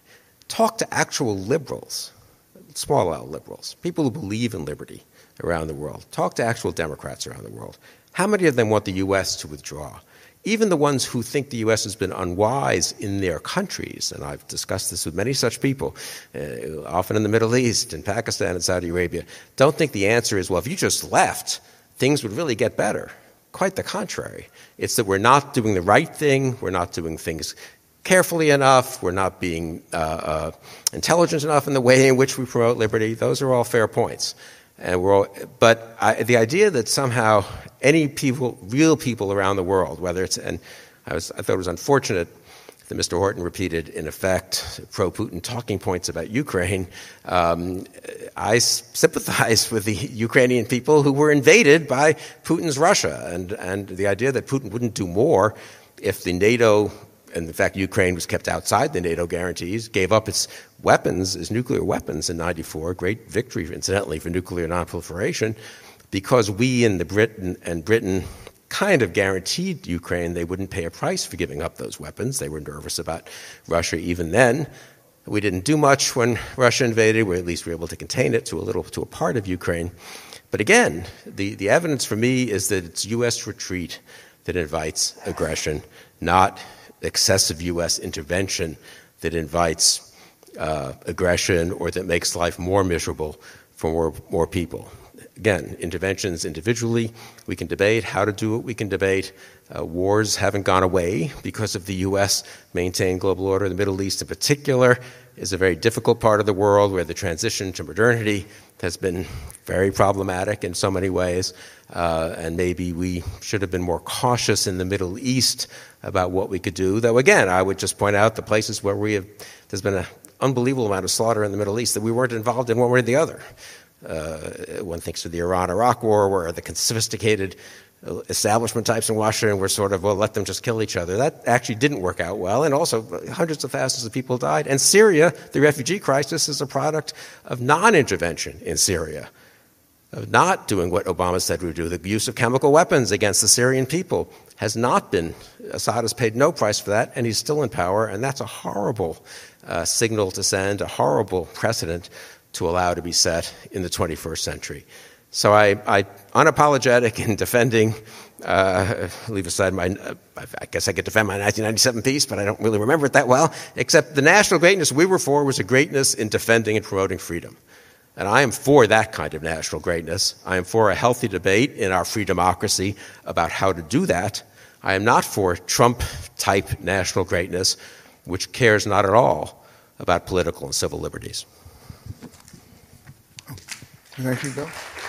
Talk to actual liberals, small L liberals, people who believe in liberty around the world. Talk to actual Democrats around the world. How many of them want the U S to withdraw? Even the ones who think the U S has been unwise in their countries, and I've discussed this with many such people, uh, often in the Middle East, in Pakistan and Saudi Arabia, don't think the answer is, well, if you just left, things would really get better. Quite the contrary. It's that we're not doing the right thing, we're not doing things carefully enough, we're not being uh, uh, intelligent enough in the way in which we promote liberty. Those are all fair points. And we're all, but I, the idea that somehow any people, real people around the world, whether it's, and I, was, I thought it was unfortunate that Mister Horton repeated, in effect, pro-Putin talking points about Ukraine. Um, I sympathize with the Ukrainian people who were invaded by Putin's Russia, and, and the idea that Putin wouldn't do more if the NATO, and in fact Ukraine was kept outside the NATO guarantees, gave up its weapons, its nuclear weapons in ninety-four, great victory, incidentally, for nuclear nonproliferation, because we in the Britain and Britain kind of guaranteed Ukraine they wouldn't pay a price for giving up those weapons. They were nervous about Russia even then. We didn't do much when Russia invaded. We at least were able to contain it to a little, to a part of Ukraine. But again, the, the evidence for me is that it's U S retreat that invites aggression, not excessive U S intervention that invites uh, aggression or that makes life more miserable for more, more people. Again, interventions individually, we can debate how to do it, we can debate. Uh, wars haven't gone away because of the U S maintained global order. The Middle East in particular is a very difficult part of the world where the transition to modernity has been very problematic in so many ways. Uh, and maybe we should have been more cautious in the Middle East about what we could do. Though, again, I would just point out the places where we have, there's been an unbelievable amount of slaughter in the Middle East that we weren't involved in one way or the other. Uh, one thinks of the Iran-Iraq war, where the sophisticated establishment types in Washington were sort of, well, let them just kill each other. That actually didn't work out well, and also hundreds of thousands of people died. And Syria, the refugee crisis, is a product of non-intervention in Syria, of not doing what Obama said we would do. The use of chemical weapons against the Syrian people has not been, Assad has paid no price for that, and he's still in power, and that's a horrible uh, signal to send, a horrible precedent to allow to be set in the twenty-first century. So I, I unapologetic in defending, uh, leave aside my, uh, I guess I could defend my nineteen ninety-seven piece, but I don't really remember it that well, except the national greatness we were for was a greatness in defending and promoting freedom. And I am for that kind of national greatness. I am for a healthy debate in our free democracy about how to do that. I am not for Trump-type national greatness, which cares not at all about political and civil liberties. Thank you, Bill.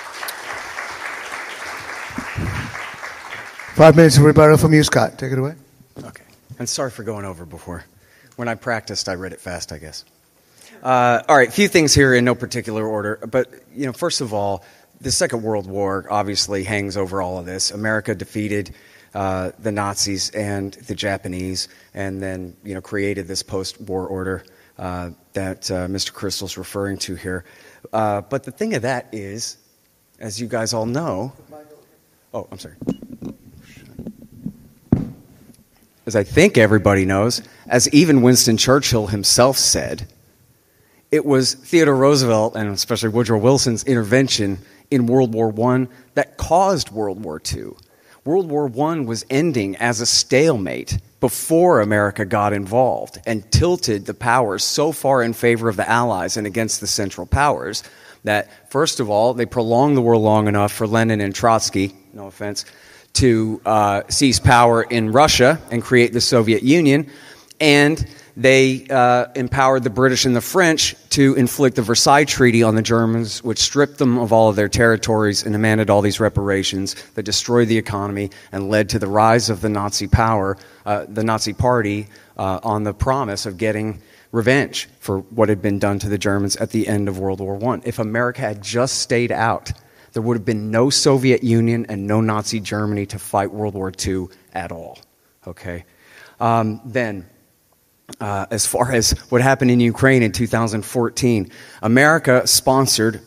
Five minutes of rebuttal from you, Scott. Take it away. Okay. And sorry for going over before. When I practiced, I read it fast, I guess. Uh, all right, a few things here in no particular order. But, you know, first of all, the Second World War obviously hangs over all of this. America defeated uh, the Nazis and the Japanese and then, you know, created this post-war order uh, that uh, Mister Kristol's referring to here. Uh, but the thing of that is, as you guys all know... Oh, I'm sorry. As I think everybody knows, as even Winston Churchill himself said, it was Theodore Roosevelt and especially Woodrow Wilson's intervention in World War One that caused World War Two. World War One was ending as a stalemate before America got involved and tilted the powers so far in favor of the Allies and against the Central Powers that, first of all, they prolonged the war long enough for Lenin and Trotsky, no offense, to uh, seize power in Russia and create the Soviet Union, and they uh, empowered the British and the French to inflict the Versailles Treaty on the Germans, which stripped them of all of their territories and demanded all these reparations that destroyed the economy and led to the rise of the Nazi power, uh, the Nazi Party, uh, on the promise of getting revenge for what had been done to the Germans at the end of World War One. If America had just stayed out, there would have been no Soviet Union and no Nazi Germany to fight World War Two at all. Okay? Um, then... Uh, as far as what happened in Ukraine in two thousand fourteen, America sponsored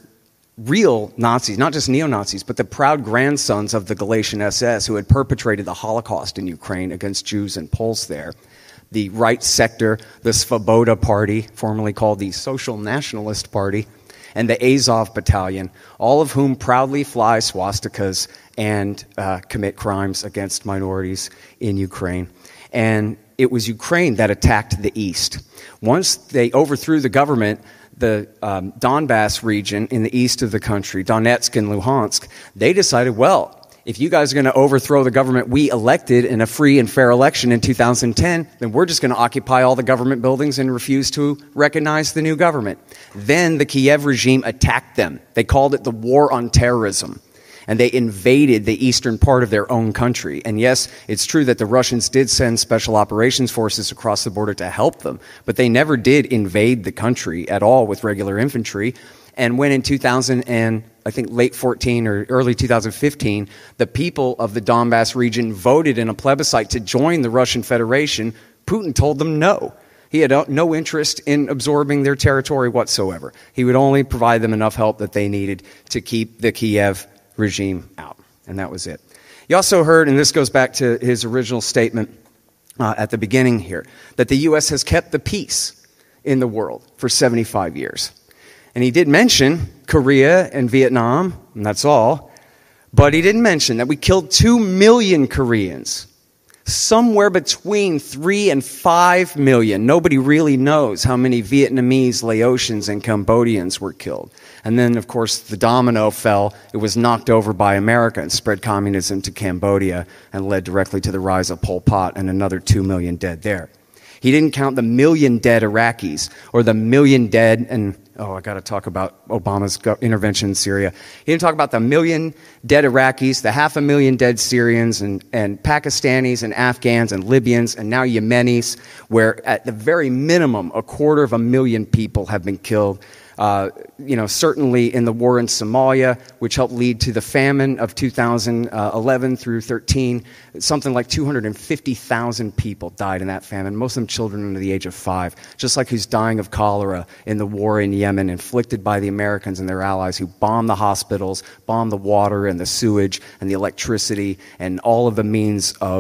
real Nazis, not just neo-Nazis, but the proud grandsons of the Galatian S S who had perpetrated the Holocaust in Ukraine against Jews and Poles there. The right sector, the Svoboda Party, formerly called the Social Nationalist Party, and the Azov Battalion, all of whom proudly fly swastikas and uh, commit crimes against minorities in Ukraine. And it was Ukraine that attacked the east. Once they overthrew the government, the um, Donbass region in the east of the country, Donetsk and Luhansk, they decided, well, if you guys are going to overthrow the government we elected in a free and fair election in two thousand ten, then we're just going to occupy all the government buildings and refuse to recognize the new government. Then the Kiev regime attacked them. They called it the War on Terrorism. And they invaded the eastern part of their own country. And yes, it's true that the Russians did send special operations forces across the border to help them, but they never did invade the country at all with regular infantry. And when in two thousand and I think late fourteen or early two thousand fifteen, the people of the Donbass region voted in a plebiscite to join the Russian Federation, Putin told them no. He had no interest in absorbing their territory whatsoever. He would only provide them enough help that they needed to keep the Kiev regime out, and that was it. You also heard, and this goes back to his original statement uh, at the beginning here, that the U S has kept the peace in the world for seventy-five years. And he did mention Korea and Vietnam, and that's all, but he didn't mention that we killed two million Koreans. Somewhere between three and five million. Nobody really knows how many Vietnamese, Laotians, and Cambodians were killed. And then, of course, the domino fell. It was knocked over by America and spread communism to Cambodia and led directly to the rise of Pol Pot and another two million dead there. He didn't count the million dead Iraqis or the million dead, and oh, I got to talk about Obama's intervention in Syria. He didn't talk about the million dead Iraqis, the half a million dead Syrians and, and Pakistanis and Afghans and Libyans and now Yemenis, where at the very minimum a quarter of a million people have been killed. Uh, you know, certainly in the war in Somalia, which helped lead to the famine of two thousand eleven through thirteen, something like two hundred fifty thousand people died in that famine, most of them children under the age of five, just like who's dying of cholera in the war in Yemen, inflicted by the Americans and their allies who bombed the hospitals, bombed the water and the sewage and the electricity and all of the means of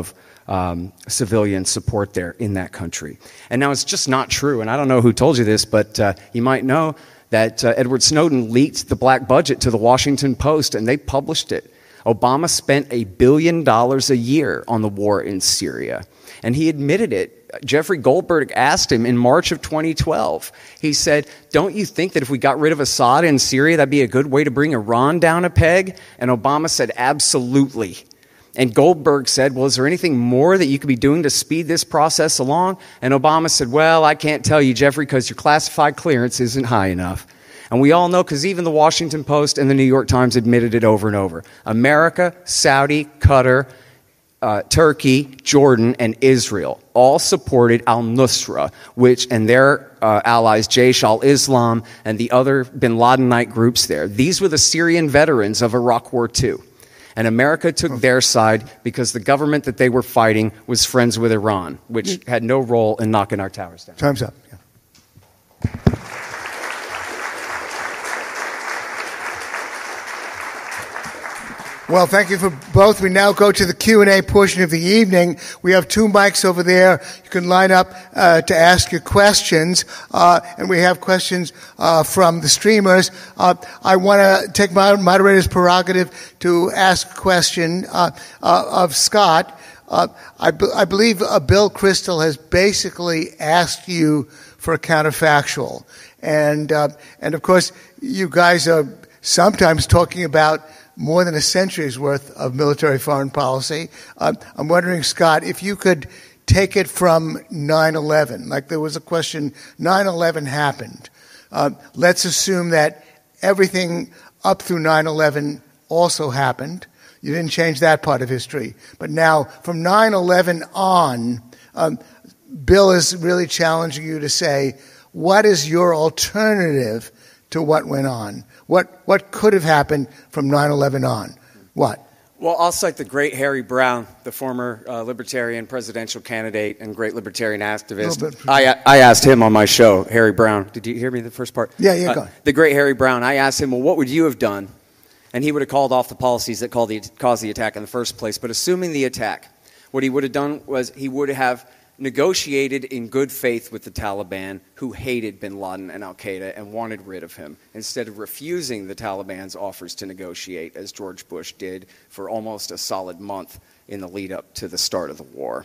um, civilian support there in that country. And now it's just not true, and I don't know who told you this, but uh, you might know that uh, Edward Snowden leaked the black budget to the Washington Post, and they published it. Obama spent a billion dollars a year on the war in Syria, and he admitted it. Jeffrey Goldberg asked him in March of twenty twelve. He said, don't you think that if we got rid of Assad in Syria, that'd be a good way to bring Iran down a peg? And Obama said, absolutely. And Goldberg said, well, is there anything more that you could be doing to speed this process along? And Obama said, well, I can't tell you, Jeffrey, because your classified clearance isn't high enough. And we all know, because even the Washington Post and the New York Times admitted it over and over. America, Saudi, Qatar, uh, Turkey, Jordan, and Israel all supported al-Nusra, which, and their uh, allies, Jaish al-Islam, and the other bin Ladenite groups there. These were the Syrian veterans of Iraq War Two. And America took their side because the government that they were fighting was friends with Iran, which had no role in knocking our towers down. Time's up. Yeah. Well, thank you for both. We now go to the Q and A portion of the evening. We have two mics over there. You can line up uh, to ask your questions, uh, and we have questions uh, from the streamers. Uh, I want to take my moderator's prerogative to ask a question uh, uh, of Scott. Uh, I, b- I believe uh, Bill Kristol has basically asked you for a counterfactual, and uh, and of course, you guys are sometimes talking about more than a century's worth of military foreign policy. Uh, I'm wondering, Scott, if you could take it from nine eleven. Like there was a question, nine eleven happened. Uh, let's assume that everything up through nine eleven also happened. You didn't change that part of history. But now, from nine eleven on, um, Bill is really challenging you to say, what is your alternative to what went on? What what could have happened from nine eleven on? What? Well, I'll cite the great Harry Browne, the former uh, libertarian presidential candidate and great libertarian activist. I, I asked him on my show, Harry Browne. Did you hear me the first part? Yeah, yeah, go uh, on. The great Harry Browne. I asked him, well, what would you have done? And he would have called off the policies that called the, caused the attack in the first place. But assuming the attack, what he would have done was he would have negotiated in good faith with the Taliban, who hated bin Laden and al-Qaeda and wanted rid of him, instead of refusing the Taliban's offers to negotiate, as George Bush did for almost a solid month in the lead up to the start of the war.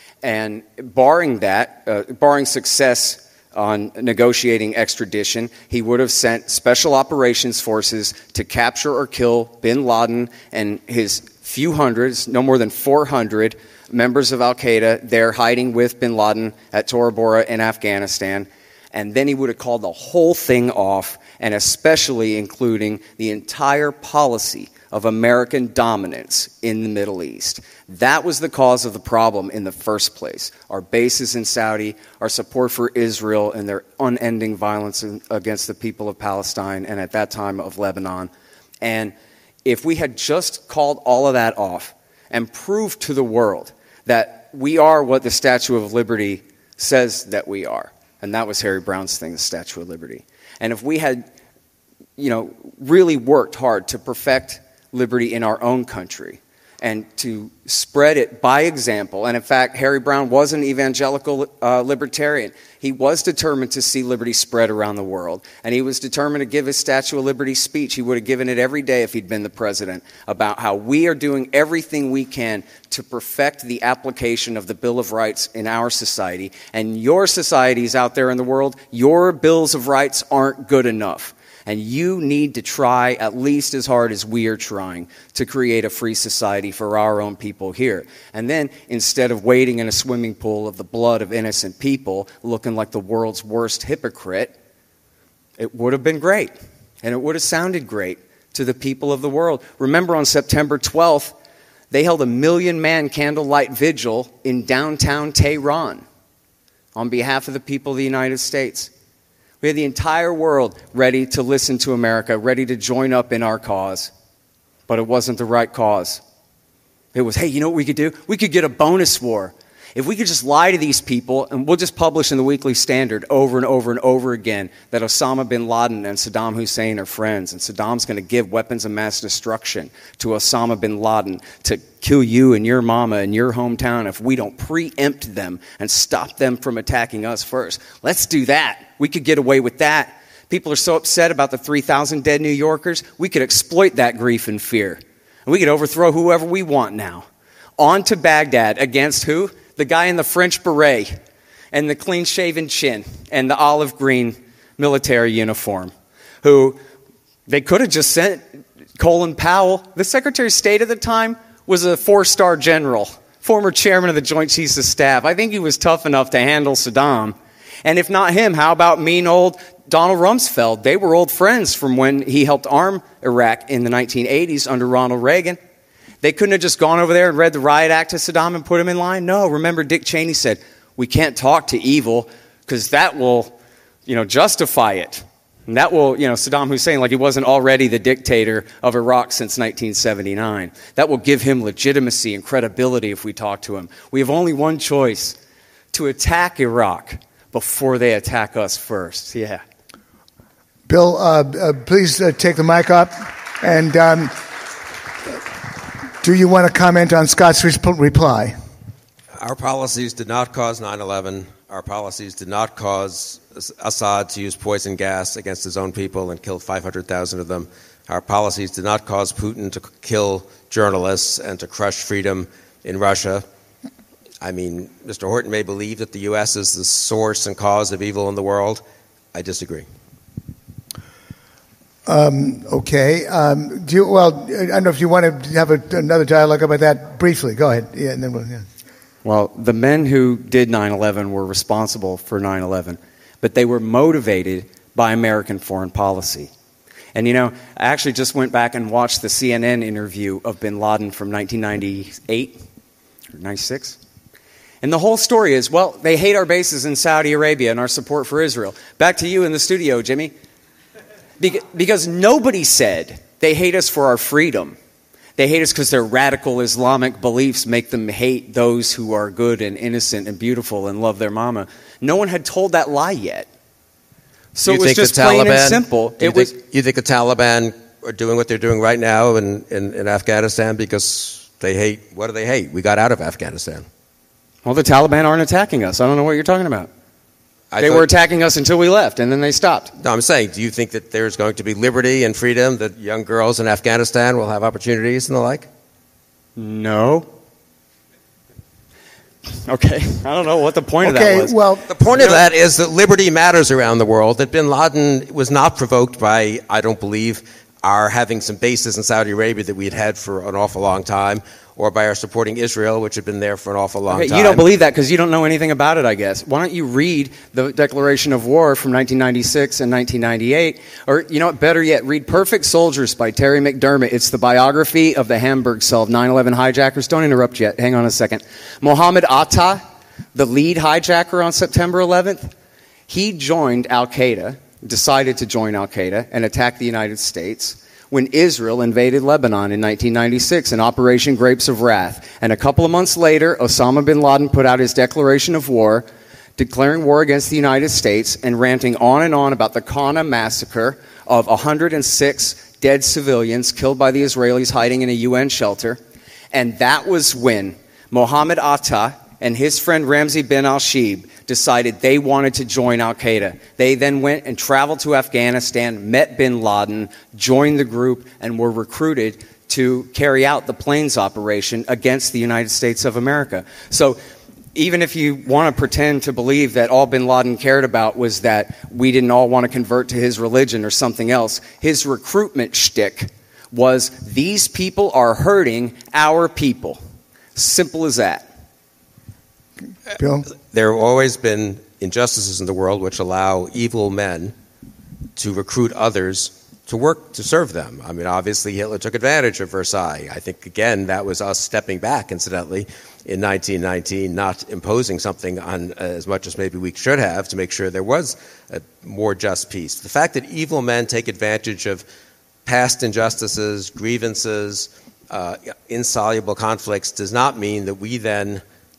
And barring that, uh, barring success on negotiating extradition, he would have sent special operations forces to capture or kill bin Laden and his few hundreds, no more than four hundred, members of al-Qaeda there hiding with bin Laden at Tora Bora in Afghanistan. And then he would have called the whole thing off, and especially including the entire policy of American dominance in the Middle East. That was the cause of the problem in the first place. Our bases in Saudi, our support for Israel and their unending violence against the people of Palestine and at that time of Lebanon. And if we had just called all of that off and proved to the world that we are what the Statue of Liberty says that we are, and that was Harry Browne's thing, the Statue of Liberty. And if we had, you know, really worked hard to perfect liberty in our own country and to spread it by example, and in fact, Harry Browne was an evangelical uh, libertarian. He was determined to see liberty spread around the world, and he was determined to give his Statue of Liberty speech. He would have given it every day if he'd been the president, about how we are doing everything we can to perfect the application of the Bill of Rights in our society. And your societies out there in the world, your bills of rights aren't good enough. And you need to try at least as hard as we are trying to create a free society for our own people here. And then, instead of wading in a swimming pool of the blood of innocent people, looking like the world's worst hypocrite, it would have been great. And it would have sounded great to the people of the world. Remember, on September twelfth, they held a million-man candlelight vigil in downtown Tehran on behalf of the people of the United States. We had the entire world ready to listen to America, ready to join up in our cause. But it wasn't the right cause. It was, hey, you know what we could do? We could get a bonus war. If we could just lie to these people, and we'll just publish in the Weekly Standard over and over and over again that Osama bin Laden and Saddam Hussein are friends, and Saddam's going to give weapons of mass destruction to Osama bin Laden to kill you and your mama in your hometown if we don't preempt them and stop them from attacking us first. Let's do that. We could get away with that. People are so upset about the three thousand dead New Yorkers, we could exploit that grief and fear. And we could overthrow whoever we want now. On to Baghdad against who? The guy in the French beret and the clean-shaven chin and the olive green military uniform, who they could have just sent Colin Powell. The Secretary of State at the time was a four-star general, former chairman of the Joint Chiefs of Staff. I think he was tough enough to handle Saddam. And if not him, how about mean old Donald Rumsfeld? They were old friends from when he helped arm Iraq in the nineteen eighties under Ronald Reagan. They couldn't have just gone over there and read the riot act to Saddam and put him in line? No, remember Dick Cheney said, we can't talk to evil because that will, you know, justify it. And that will, you know, Saddam Hussein, like he wasn't already the dictator of Iraq since nineteen seventy-nine. That will give him legitimacy and credibility if we talk to him. We have only one choice, to attack Iraq before they attack us first. Yeah. Bill, uh, uh, please uh, take the mic up. And um, do you want to comment on Scott's reply? Our policies did not cause nine eleven. Our policies did not cause Assad to use poison gas against his own people and kill five hundred thousand of them. Our policies did not cause Putin to kill journalists and to crush freedom in Russia. I mean, Mister Horton may believe that the U S is the source and cause of evil in the world. I disagree. Um, okay. Um, do you, well, I don't know if you want to have a, another dialogue about that briefly. Go ahead. Yeah, and then we'll. Yeah. Well, the men who did nine eleven were responsible for nine eleven, but they were motivated by American foreign policy. And, you know, I actually just went back and watched the C N N interview of bin Laden from nineteen ninety-eight or ninety-six. And the whole story is, well, they hate our bases in Saudi Arabia and our support for Israel. Back to you in the studio, Jimmy. Because nobody said they hate us for our freedom. They hate us because their radical Islamic beliefs make them hate those who are good and innocent and beautiful and love their mama. No one had told that lie yet. So it was just plain and simple. Do you, it think, was, you think the Taliban are doing what they're doing right now in, in, in Afghanistan because they hate, what do they hate? We got out of Afghanistan. Well, the Taliban aren't attacking us. I don't know what you're talking about. I they thought, were attacking us until we left, and then they stopped. No, I'm saying, do you think that there's going to be liberty and freedom, that young girls in Afghanistan will have opportunities and the like? No. Okay, I don't know what the point okay, of that was. Well, the point of know, that is that liberty matters around the world, that bin Laden was not provoked by, I don't believe, our having some bases in Saudi Arabia that we had had for an awful long time, or by our supporting Israel, which had been there for an awful long okay, time. You don't believe that because you don't know anything about it, I guess. Why don't you read the Declaration of War from nineteen ninety-six and nineteen ninety-eight? Or, you know what, better yet, read Perfect Soldiers by Terry McDermott. It's the biography of the Hamburg cell of nine eleven hijackers. Don't interrupt yet. Hang on a second. Mohammed Atta, the lead hijacker on September eleventh, he joined Al-Qaeda, decided to join Al-Qaeda, and attack the United States when Israel invaded Lebanon in nineteen ninety-six in Operation Grapes of Wrath. And a couple of months later, Osama bin Laden put out his declaration of war, declaring war against the United States and ranting on and on about the Qana massacre of one hundred six dead civilians killed by the Israelis hiding in a U N shelter. And that was when Mohammed Atta and his friend Ramzi bin al-Shibh decided they wanted to join Al-Qaeda. They then went and traveled to Afghanistan, met bin Laden, joined the group, and were recruited to carry out the planes operation against the United States of America. So even if you want to pretend to believe that all bin Laden cared about was that we didn't all want to convert to his religion or something else, his recruitment shtick was, these people are hurting our people. Simple as that. Bill? There have always been injustices in the world which allow evil men to recruit others to work to serve them. I mean, obviously Hitler took advantage of Versailles. I think, again, that was us stepping back, incidentally, in nineteen nineteen, not imposing something on uh, as much as maybe we should have to make sure there was a more just peace. The fact that evil men take advantage of past injustices, grievances, uh, insoluble conflicts does not mean that we then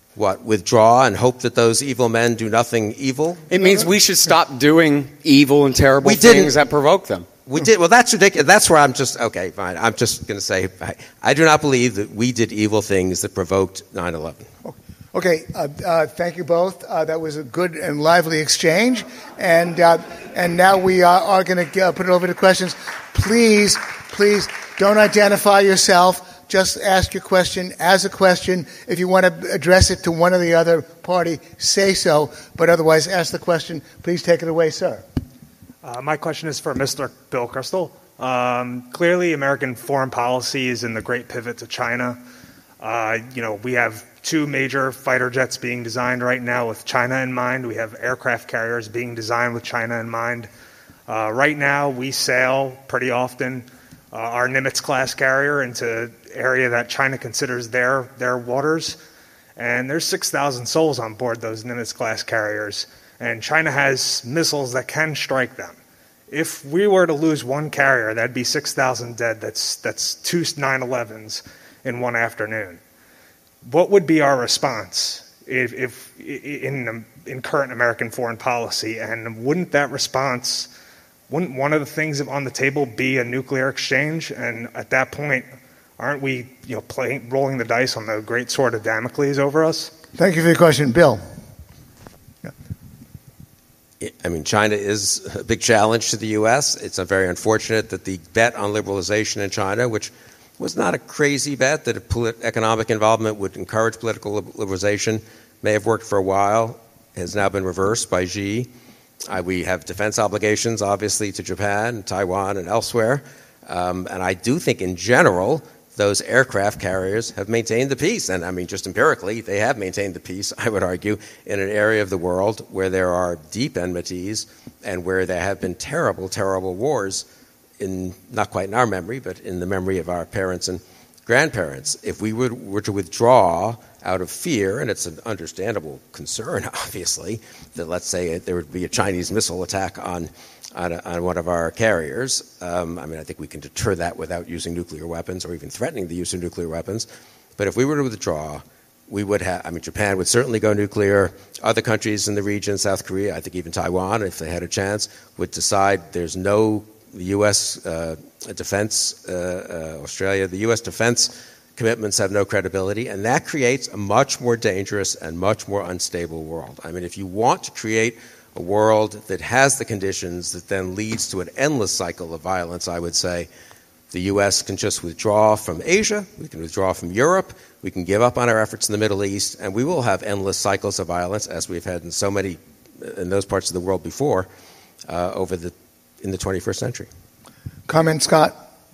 what, withdraw and hope that those evil men do nothing evil? It means we should stop doing evil and terrible We things didn't- that provoke them. We did. Well, that's ridiculous. That's where I'm just, okay, fine. I'm just going to say, I, I do not believe that we did evil things that provoked nine eleven. Okay, uh, uh, thank you both. Uh, that was a good and lively exchange. And uh, and now we are, are going to uh, put it over to questions. Please, please don't identify yourself. Just ask your question as a question. If you want to address it to one or the other party, say so. But otherwise, ask the question. Please take it away, sir. Uh, my question is for Mister Bill Kristol. Um, clearly, American foreign policy is in the great pivot to China. Uh, you know, we have two major fighter jets being designed right now with China in mind. We have aircraft carriers being designed with China in mind. Uh, right now, we sail pretty often uh, our Nimitz-class carrier into area that China considers their their waters. And there's six thousand souls on board those Nimitz-class carriers. And China has missiles that can strike them. If we were to lose one carrier, that'd be six thousand dead. That's that's two nine elevens in one afternoon. What would be our response if, if in in current American foreign policy? And wouldn't that response, wouldn't one of the things on the table be a nuclear exchange? And at that point, aren't we, you know, playing rolling the dice on the great sword of Damocles over us? Thank you for your question, Bill. I mean, China is a big challenge to the U S. It's a very unfortunate that the bet on liberalization in China, which was not a crazy bet, that polit- economic involvement would encourage political liberalization, may have worked for a while, has now been reversed by Xi. Uh, we have defense obligations, obviously, to Japan, and Taiwan, and elsewhere. Um, and I do think, in general, those aircraft carriers have maintained the peace. And, I mean, just empirically, they have maintained the peace, I would argue, in an area of the world where there are deep enmities and where there have been terrible, terrible wars, in not quite in our memory, but in the memory of our parents and grandparents. If we were, were to withdraw out of fear, and it's an understandable concern, obviously, that, let's say, there would be a Chinese missile attack on On, a, on one of our carriers. Um, I mean, I think we can deter that without using nuclear weapons or even threatening the use of nuclear weapons. But if we were to withdraw, we would have, I mean, Japan would certainly go nuclear. Other countries in the region, South Korea, I think even Taiwan, if they had a chance, would decide there's no the U S uh, defense, uh, uh, Australia, the U S defense commitments have no credibility, and that creates a much more dangerous and much more unstable world. I mean, if you want to create a world that has the conditions that then leads to an endless cycle of violence, I would say the U S can just withdraw from Asia, we can withdraw from Europe, we can give up on our efforts in the Middle East, and we will have endless cycles of violence, as we've had in so many, in those parts of the world before, uh, over the, in the twenty-first century. Comment, Scott?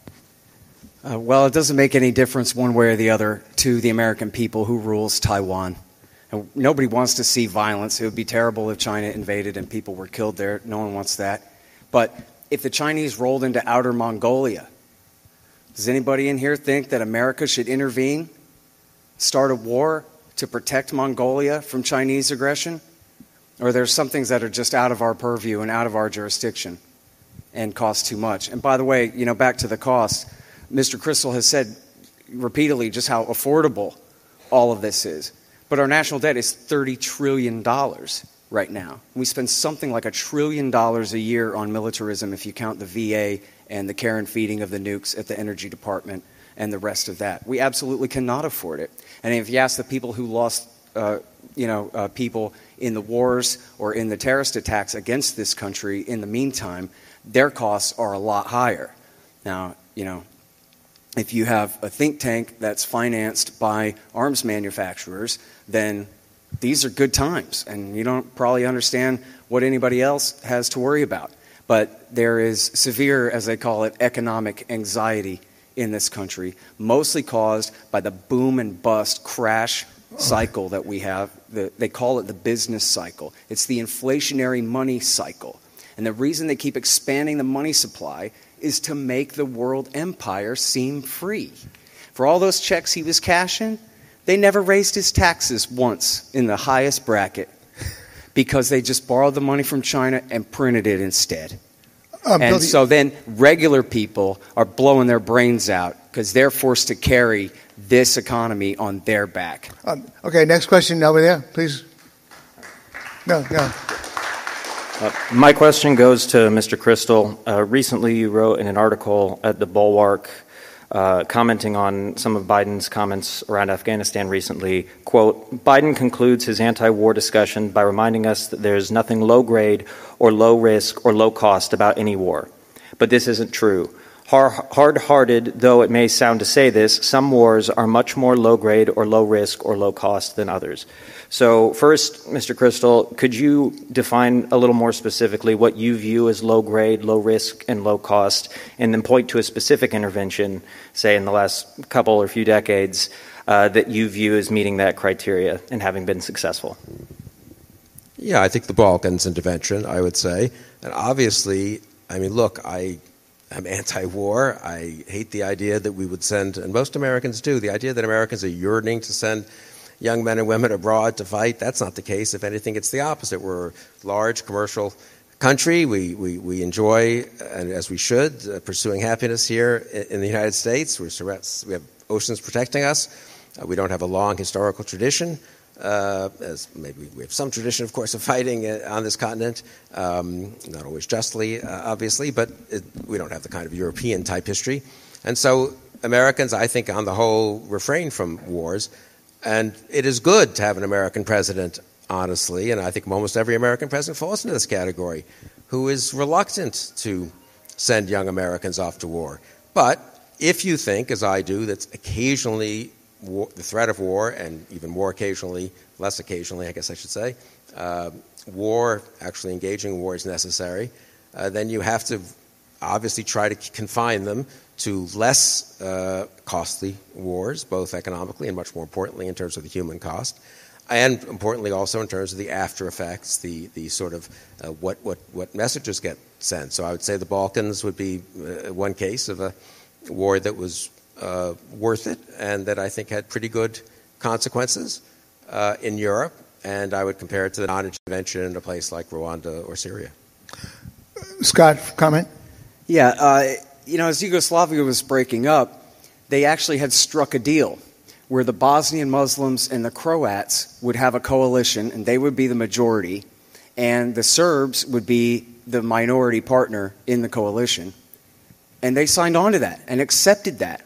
Uh, well, it doesn't make any difference one way or the other to the American people who rules Taiwan. And nobody wants to see violence. It would be terrible if China invaded and people were killed there. No one wants that. But if the Chinese rolled into outer Mongolia, does anybody in here think that America should intervene, start a war to protect Mongolia from Chinese aggression? Or there's some things that are just out of our purview and out of our jurisdiction and cost too much? And by the way, you know, back to the cost, Mister Kristol has said repeatedly just how affordable all of this is. But our national debt is thirty trillion dollars right now. We spend something like a trillion dollars a year on militarism if you count the V A and the care and feeding of the nukes at the Energy Department and the rest of that. We absolutely cannot afford it. And if you ask the people who lost uh, you know, uh, people in the wars or in the terrorist attacks against this country in the meantime, their costs are a lot higher. Now, you know, if you have a think tank that's financed by arms manufacturers, then these are good times, and you don't probably understand what anybody else has to worry about. But there is severe, as they call it, economic anxiety in this country, mostly caused by the boom and bust crash cycle that we have. The, they call it the business cycle. It's the inflationary money cycle. And the reason they keep expanding the money supply is to make the world empire seem free. For all those checks he was cashing, they never raised his taxes once in the highest bracket because they just borrowed the money from China and printed it instead. Um, and Bill, so then regular people are blowing their brains out because they're forced to carry this economy on their back. Um, okay, next question over there, please. No, no. Uh, my question goes to Mister Kristol. Uh, recently, you wrote in an article at The Bulwark uh, commenting on some of Biden's comments around Afghanistan recently. Quote, Biden concludes his anti-war discussion by reminding us that there is nothing low-grade or low-risk or low-cost about any war. But this isn't true. Hard-hearted though it may sound to say this, some wars are much more low-grade or low-risk or low-cost than others. So first, Mister Kristol, could you define a little more specifically what you view as low-grade, low-risk, and low-cost, and then point to a specific intervention, say in the last couple or few decades, uh, that you view as meeting that criteria and having been successful? Yeah, I think the Balkans intervention, I would say. And obviously, I mean, look, I... I'm anti-war. I hate the idea that we would send, and most Americans do, the idea that Americans are yearning to send young men and women abroad to fight. That's not the case. If anything, it's the opposite. We're a large commercial country. We we, we enjoy, and as we should, uh, pursuing happiness here in, in the United States. We're surra- we have oceans protecting us. Uh, we don't have a long historical tradition. Uh, as maybe we have some tradition, of course, of fighting uh, on this continent, um, not always justly, uh, obviously, but it, we don't have the kind of European-type history. And so Americans, I think, on the whole, refrain from wars. And it is good to have an American president, honestly, and I think almost every American president falls into this category, who is reluctant to send young Americans off to war. But if you think, as I do, that occasionally War, the threat of war, and even more occasionally, less occasionally, I guess I should say, uh, war, actually engaging in war is necessary, uh, then you have to obviously try to confine them to less uh, costly wars, both economically and much more importantly in terms of the human cost, and importantly also in terms of the after effects, the, the sort of uh, what, what, what messages get sent. So I would say the Balkans would be uh, one case of a war that was Uh, worth it, and that I think had pretty good consequences uh, in Europe, and I would compare it to the non-intervention in a place like Rwanda or Syria. Scott, comment? Yeah, uh, you know, as Yugoslavia was breaking up, they actually had struck a deal where the Bosnian Muslims and the Croats would have a coalition, and they would be the majority, and the Serbs would be the minority partner in the coalition. And they signed on to that and accepted that.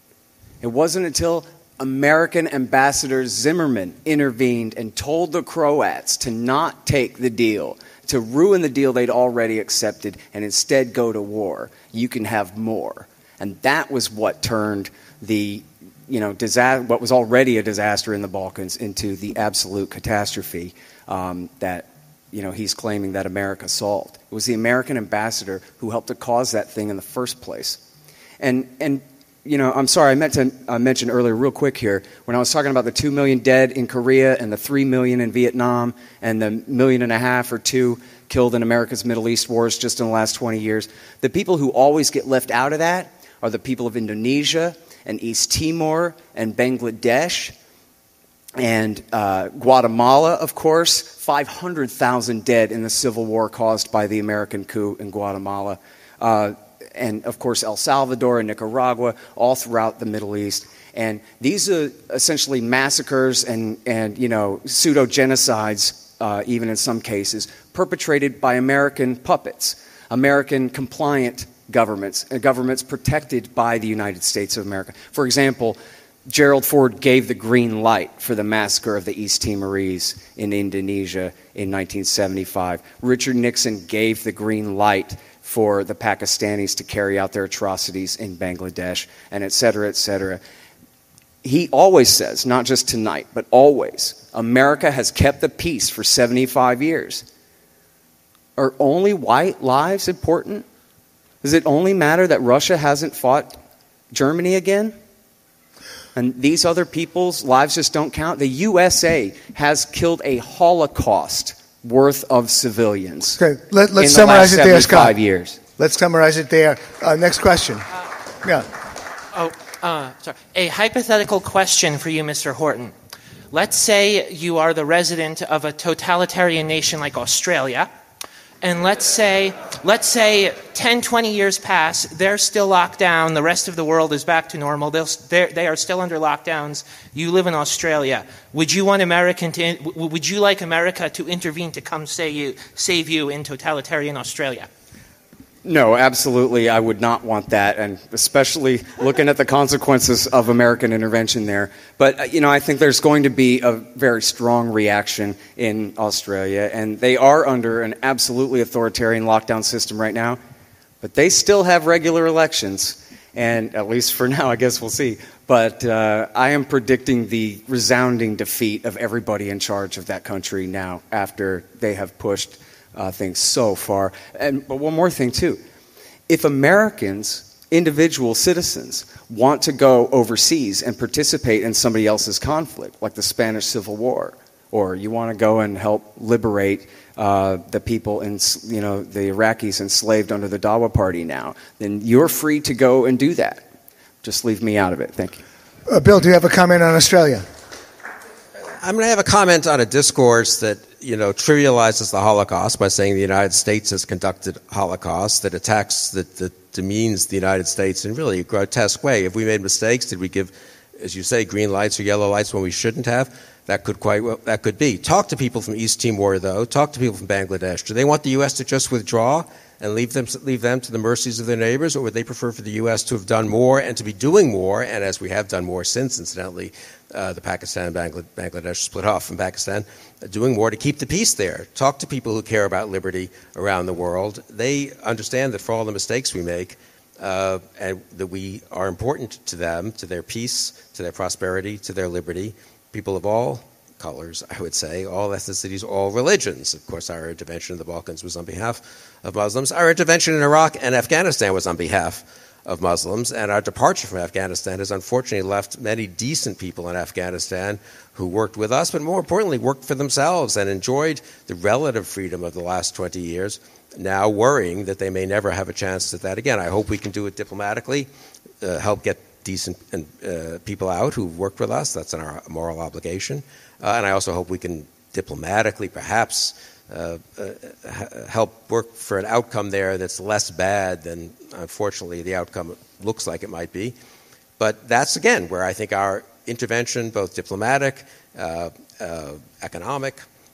It wasn't until American Ambassador Zimmerman intervened and told the Croats to not take the deal, to ruin the deal they'd already accepted, and instead go to war. You can have more. And that was what turned the, you know, disaster, what was already a disaster in the Balkans into the absolute catastrophe um, that, you know, he's claiming that America solved. It was the American ambassador who helped to cause that thing in the first place. And, and you know, I'm sorry, I meant to uh, mention earlier real quick here, when I was talking about the two million dead in Korea and the three million in Vietnam and the million and a half or two killed in America's Middle East wars just in the last twenty years, the people who always get left out of that are the people of Indonesia and East Timor and Bangladesh and uh, Guatemala, of course. five hundred thousand dead in the civil war caused by the American coup in Guatemala. Uh, and, of course, El Salvador and Nicaragua, all throughout the Middle East. And these are essentially massacres and, and you know, pseudo-genocides, uh, even in some cases, perpetrated by American puppets, American compliant governments, uh, governments protected by the United States of America. For example, Gerald Ford gave the green light for the massacre of the East Timorese in Indonesia in nineteen seventy-five. Richard Nixon gave the green light for the Pakistanis to carry out their atrocities in Bangladesh, and et cetera, et cetera. He always says, not just tonight, but always, America has kept the peace for seventy-five years. Are only white lives important? Does it only matter that Russia hasn't fought Germany again? And these other people's lives just don't count? The U S A has killed a Holocaust worth of civilians. Okay, Let, let's in the summarize last it there, Scott. years. Let's summarize it there. Uh, next question. Yeah. Oh, uh, sorry. A hypothetical question for you, Mister Horton. Let's say you are the resident of a totalitarian nation like Australia, and let's say, let's say ten, twenty years pass, they're still locked down, the rest of the world is back to normal, They'll, they are still under lockdowns, you live in Australia, would you want American to, would you like America to intervene to come save you, save you in totalitarian Australia? No, absolutely, I would not want that, and especially looking at the consequences of American intervention there. But, you know, I think there's going to be a very strong reaction in Australia, and they are under an absolutely authoritarian lockdown system right now, but they still have regular elections, and at least for now, I guess we'll see. But uh, I am predicting the resounding defeat of everybody in charge of that country now after they have pushed Uh, things so far. And but one more thing too, if Americans, individual citizens, want to go overseas and participate in somebody else's conflict, like the Spanish Civil War, or you want to go and help liberate uh, the people in, you know, the Iraqis enslaved under the Dawa Party now, then you're free to go and do that. Just leave me out of it. Thank you. Uh, Bill, do you have a comment on Australia? I'm going to have a comment on a discourse that, you know, trivializes the Holocaust by saying the United States has conducted Holocaust, that attacks, that, that demeans the United States in really a grotesque way. If we made mistakes, did we give, as you say, green lights or yellow lights when we shouldn't have? That could quite well, that could be. Talk to people from East Timor, though. Talk to people from Bangladesh. Do they want the U S to just withdraw and leave them leave them to the mercies of their neighbors, or would they prefer for the U S to have done more and to be doing more? And as we have done more since, incidentally, uh, the Pakistan and Bangladesh split off from Pakistan, uh, doing more to keep the peace there. Talk to people who care about liberty around the world. They understand that for all the mistakes we make, uh, and that we are important to them, to their peace, to their prosperity, to their liberty. People of all colors, I would say, all ethnicities, all religions. Of course, our intervention in the Balkans was on behalf of Muslims. Our intervention in Iraq and Afghanistan was on behalf of Muslims, and our departure from Afghanistan has unfortunately left many decent people in Afghanistan who worked with us, but more importantly, worked for themselves and enjoyed the relative freedom of the last twenty years, now worrying that they may never have a chance at that again. I hope we can do it diplomatically, uh, help get decent uh, people out who've worked with us. That's our moral obligation. Uh, and I also hope we can diplomatically, perhaps, uh, uh, help work for an outcome there that's less bad than, unfortunately, the outcome looks like it might be. But that's, again, where I think our intervention, both diplomatic, uh, uh, economic,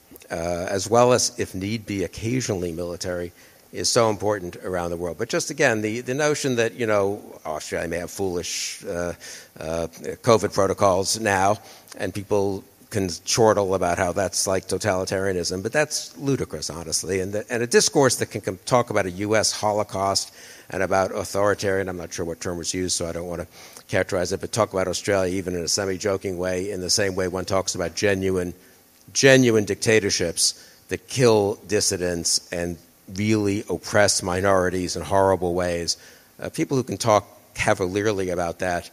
uh, as well as, if need be, occasionally military, is so important around the world. But just, again, the, the notion that, you know, Australia may have foolish uh, uh, COVID protocols now, and people can chortle about how that's like totalitarianism, but that's ludicrous, honestly. And, the, and a discourse that can come, talk about a U S Holocaust and about authoritarian, I'm not sure what term was used, so I don't want to characterize it, but talk about Australia even in a semi-joking way, in the same way one talks about genuine, genuine dictatorships that kill dissidents and really oppress minorities in horrible ways. Uh, people who can talk cavalierly about that,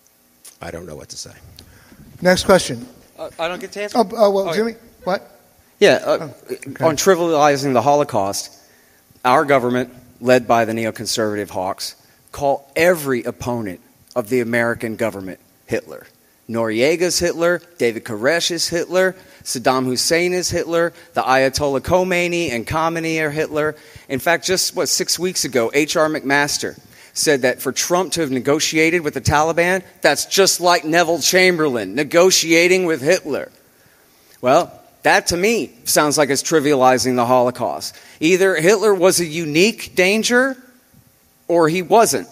I don't know what to say. Next question. Uh, I don't get to answer? Oh, oh well, oh, Jimmy, yeah. what? Yeah, uh, oh, okay. On trivializing the Holocaust, our government, led by the neoconservative hawks, call every opponent of the American government Hitler. Noriega's Hitler, David Koresh is Hitler, Saddam Hussein is Hitler, the Ayatollah Khomeini and Khamenei are Hitler. In fact, just, what, six weeks ago, H R McMaster said that for Trump to have negotiated with the Taliban, that's just like Neville Chamberlain negotiating with Hitler. Well, that to me sounds like it's trivializing the Holocaust. Either Hitler was a unique danger or he wasn't.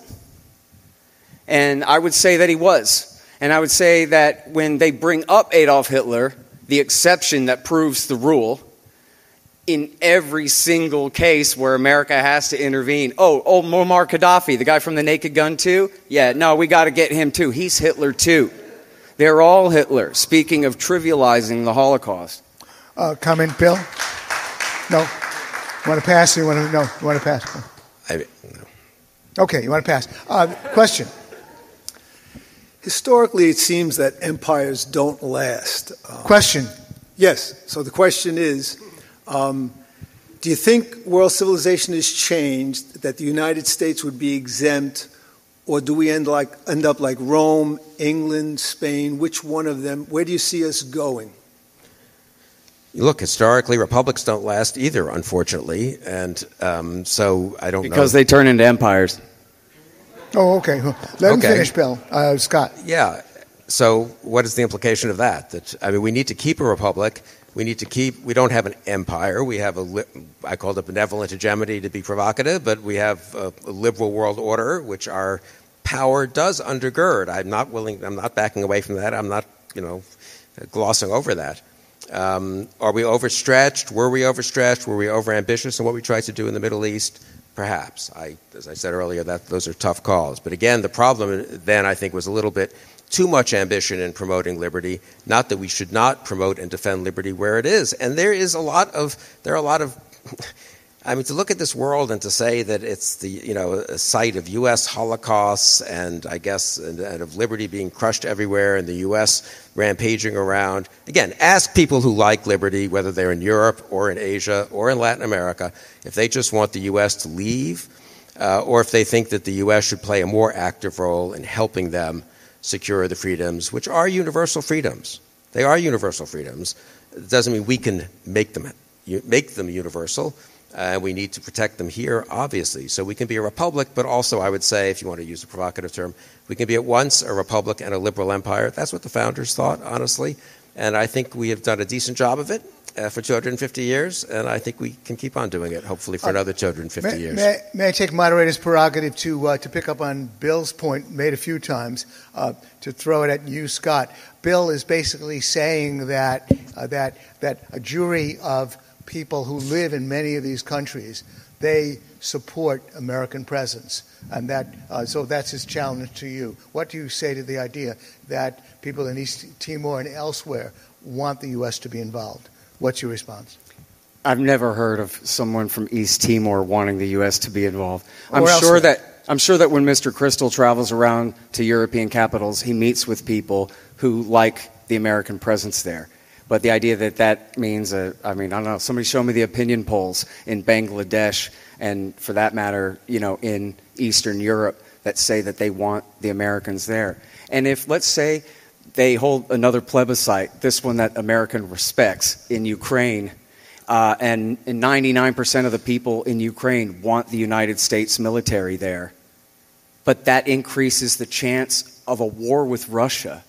And I would say that he was. And I would say that when they bring up Adolf Hitler, the exception that proves the rule, in every single case where America has to intervene, oh, oh, Muammar Gaddafi, the guy from the Naked Gun too? Yeah, no, we got to get him too. He's Hitler too. They're all Hitler, speaking of trivializing the Holocaust. Uh, comment, Bill? No? You want to pass? Or you want to, no, you want to pass? I, no. Okay, you want to pass. Uh, question. Historically, it seems that empires don't last. Um, question. Yes. So the question is, um, do you think world civilization has changed, that the United States would be exempt, or do we end, like, end up like Rome, England, Spain? Which one of them? Where do you see us going? Look, historically, republics don't last either, unfortunately, and um, so I don't because know. Because they turn into empires. Oh, okay. Let him okay. finish, Bill. Uh, Scott. Yeah. So what is the implication of that? That I mean, we need to keep a republic. We need to keep. We don't have an empire. We have a. I called it benevolent hegemony to be provocative, but we have a, a liberal world order, which our power does undergird. I'm not willing. I'm not backing away from that. I'm not, you know, glossing over that. Um, are we overstretched? Were we overstretched? Were we overambitious in what we tried to do in the Middle East? Perhaps. I, as I said earlier, that those are tough calls. But again, the problem then I think was a little bit too much ambition in promoting liberty. Not that we should not promote and defend liberty where it is. And there is a lot of there are a lot of. I mean, to look at this world and to say that it's the, you know, a site of U S holocausts and I guess and, and of liberty being crushed everywhere and the U S rampaging around. Again, ask people who like liberty, whether they're in Europe or in Asia or in Latin America, if they just want the U S to leave uh, or if they think that the U S should play a more active role in helping them secure the freedoms, which are universal freedoms. They are universal freedoms. It doesn't mean we can make them make them universal. And uh, we need to protect them here, obviously. So we can be a republic, but also I would say, if you want to use a provocative term, we can be at once a republic and a liberal empire. That's what the founders thought, honestly. And I think we have done a decent job of it uh, for two hundred fifty years, and I think we can keep on doing it, hopefully, for another two hundred fifty may, years. May, may I take moderator's prerogative to uh, to pick up on Bill's point made a few times, uh, to throw it at you, Scott. Bill is basically saying that uh, that that a jury of people who live in many of these countries, they support American presence, and that uh, so that's his challenge to you. What do you say to the idea that people in East Timor and elsewhere want the U S to be involved? What's your response? I've never heard of someone from East Timor wanting the U S to be involved. Or I'm elsewhere. sure that I'm sure that when Mister Crystal travels around to European capitals, he meets with people who like the American presence there. But the idea that that means, a, I mean, I don't know, somebody show me the opinion polls in Bangladesh and, for that matter, you know, in Eastern Europe that say that they want the Americans there. And if, let's say, they hold another plebiscite, this one that America respects, in Ukraine, uh, and, and ninety-nine percent of the people in Ukraine want the United States military there, but that increases the chance of a war with Russia,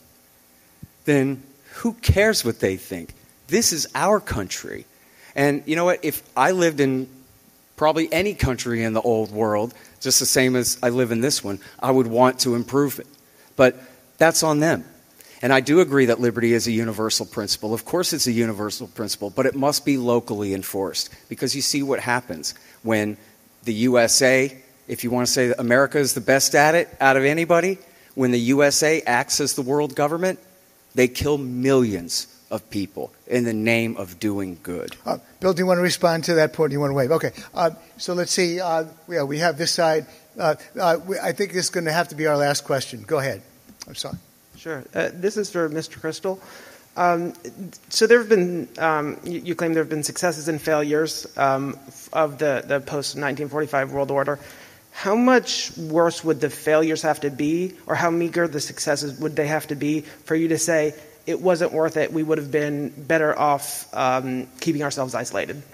then who cares what they think? This is our country. And you know what? If I lived in probably any country in the old world, just the same as I live in this one, I would want to improve it. But that's on them. And I do agree that liberty is a universal principle. Of course it's a universal principle, but it must be locally enforced. Because you see what happens when the U S A, if you want to say that America is the best at it out of anybody, when the U S A acts as the world government, they kill millions of people in the name of doing good. Uh, Bill, do you want to respond to that point? Do you want to wave? Okay. Uh, so let's see. Uh, yeah, we have this side. Uh, uh, we, I think this is going to have to be our last question. Go ahead. I'm sorry. Sure. Uh, this is for Mister Crystal. Um, so there have been, um, you, you claim there have been successes and failures um, of the, the post nineteen forty-five world order. How much worse would the failures have to be, or how meager the successes would they have to be for you to say it wasn't worth it, we would have been better off um, keeping ourselves isolated?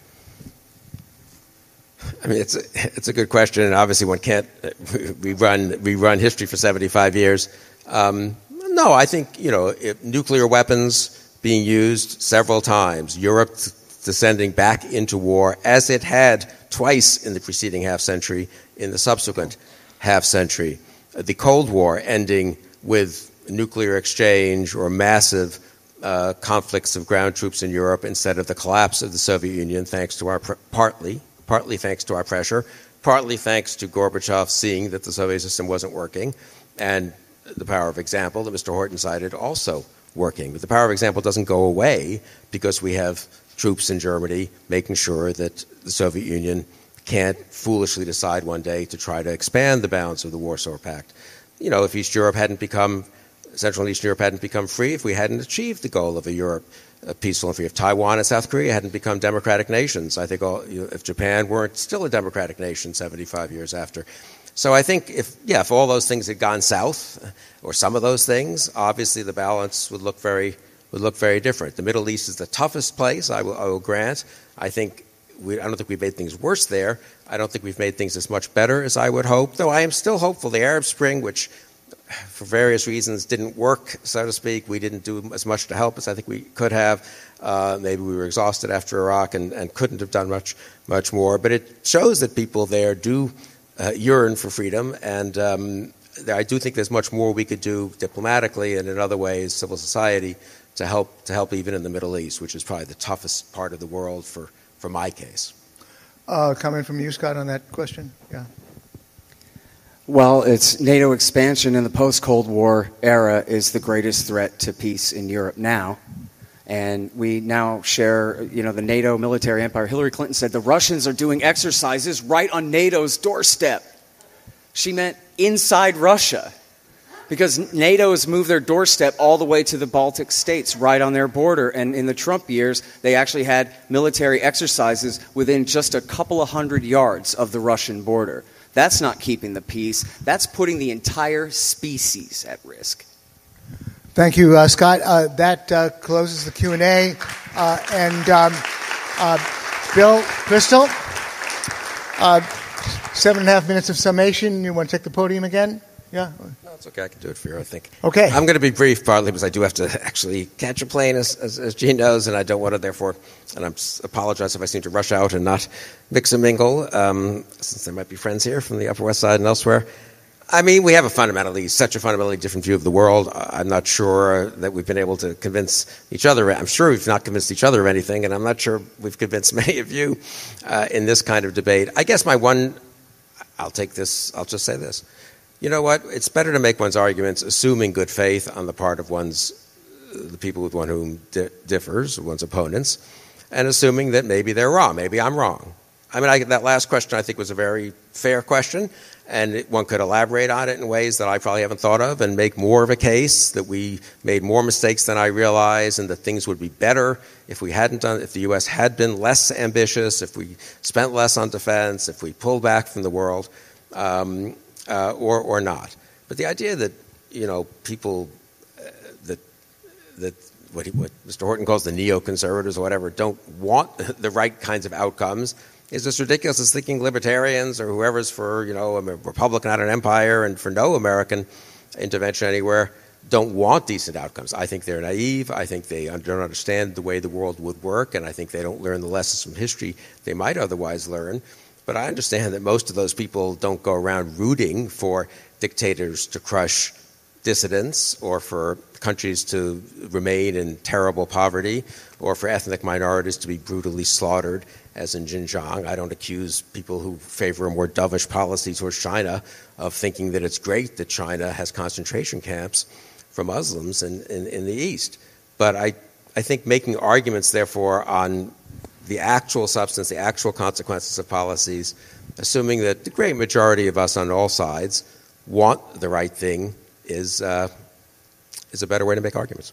I mean, it's a, it's a good question, and obviously one can't we run we run history for seventy-five years. Um, no, I think, you know, if nuclear weapons being used several times, Europe t- descending back into war as it had twice in the preceding half century, in the subsequent half century, the Cold War ending with nuclear exchange or massive uh, conflicts of ground troops in Europe instead of the collapse of the Soviet Union, thanks to our pr- partly partly thanks to our pressure, partly thanks to Gorbachev seeing that the Soviet system wasn't working, and the power of example that Mister Horton cited also working. But the power of example doesn't go away because we have troops in Germany making sure that the Soviet Union can't foolishly decide one day to try to expand the bounds of the Warsaw Pact. You know, if East Europe hadn't become, Central and Eastern Europe hadn't become free, if we hadn't achieved the goal of a Europe uh, peaceful and free, if Taiwan and South Korea hadn't become democratic nations, I think all, you know, if Japan weren't still a democratic nation seventy-five years after. So I think if, yeah, if all those things had gone south, or some of those things, obviously the balance would look very would look very different. The Middle East is the toughest place, I will, I will grant. I think we, I don't think we've made things worse there. I don't think we've made things as much better as I would hope, though I am still hopeful. The Arab Spring, which for various reasons didn't work, so to speak, we didn't do as much to help as I think we could have. Uh, maybe we were exhausted after Iraq and, and couldn't have done much, much more. But it shows that people there do uh, yearn for freedom, and um, I do think there's much more we could do diplomatically and in other ways, civil society, to help to help even in the Middle East, which is probably the toughest part of the world for, for my case. Uh, comment from you, Scott, on that question? Yeah. Well, it's NATO expansion in the post-Cold War era is the greatest threat to peace in Europe now. And we now share, you know, the NATO military empire. Hillary Clinton said the Russians are doing exercises right on NATO's doorstep. She meant inside Russia, because NATO has moved their doorstep all the way to the Baltic states, right on their border. And in the Trump years, they actually had military exercises within just a couple of hundred yards of the Russian border. That's not keeping the peace. That's putting the entire species at risk. Thank you, uh, Scott. Uh, that uh, closes the Q and A. Uh, and um, uh, Bill Kristol, uh, seven and a half minutes of summation. You want to take the podium again? Yeah? No, it's okay. I can do it for you, I think. Okay. I'm going to be brief, partly because I do have to actually catch a plane, as, as, as Gene knows, and I don't want to, therefore, and I apologize if I seem to rush out and not mix and mingle, um, since there might be friends here from the Upper West Side and elsewhere. I mean, we have a fundamentally, such a fundamentally different view of the world. I'm not sure that we've been able to convince each other. I'm sure we've not convinced each other of anything, and I'm not sure we've convinced many of you uh, in this kind of debate. I guess my one, I'll take this, I'll just say this. You know what? It's better to make one's arguments assuming good faith on the part of one's, the people with one whom di- differs, one's opponents, and assuming that maybe they're wrong. Maybe I'm wrong. I mean, I, that last question I think was a very fair question, and it, one could elaborate on it in ways that I probably haven't thought of and make more of a case that we made more mistakes than I realize and that things would be better if we hadn't done, if the U S had been less ambitious, if we spent less on defense, if we pulled back from the world. Um, Uh, or or not. But the idea that, you know, people, uh, that that what, he, what Mister Horton calls the neoconservatives or whatever, don't want the right kinds of outcomes is as ridiculous as thinking libertarians or whoever's for, you know, a republic, not an empire, and for no American intervention anywhere, don't want decent outcomes. I think they're naive. I think they don't understand the way the world would work, and I think they don't learn the lessons from history they might otherwise learn. But I understand that most of those people don't go around rooting for dictators to crush dissidents or for countries to remain in terrible poverty or for ethnic minorities to be brutally slaughtered, as in Xinjiang. I don't accuse people who favor a more dovish policy towards China of thinking that it's great that China has concentration camps for Muslims in, in, in the East. But I, I think making arguments, therefore, on the actual substance, the actual consequences of policies, assuming that the great majority of us on all sides want the right thing, is uh, is a better way to make arguments.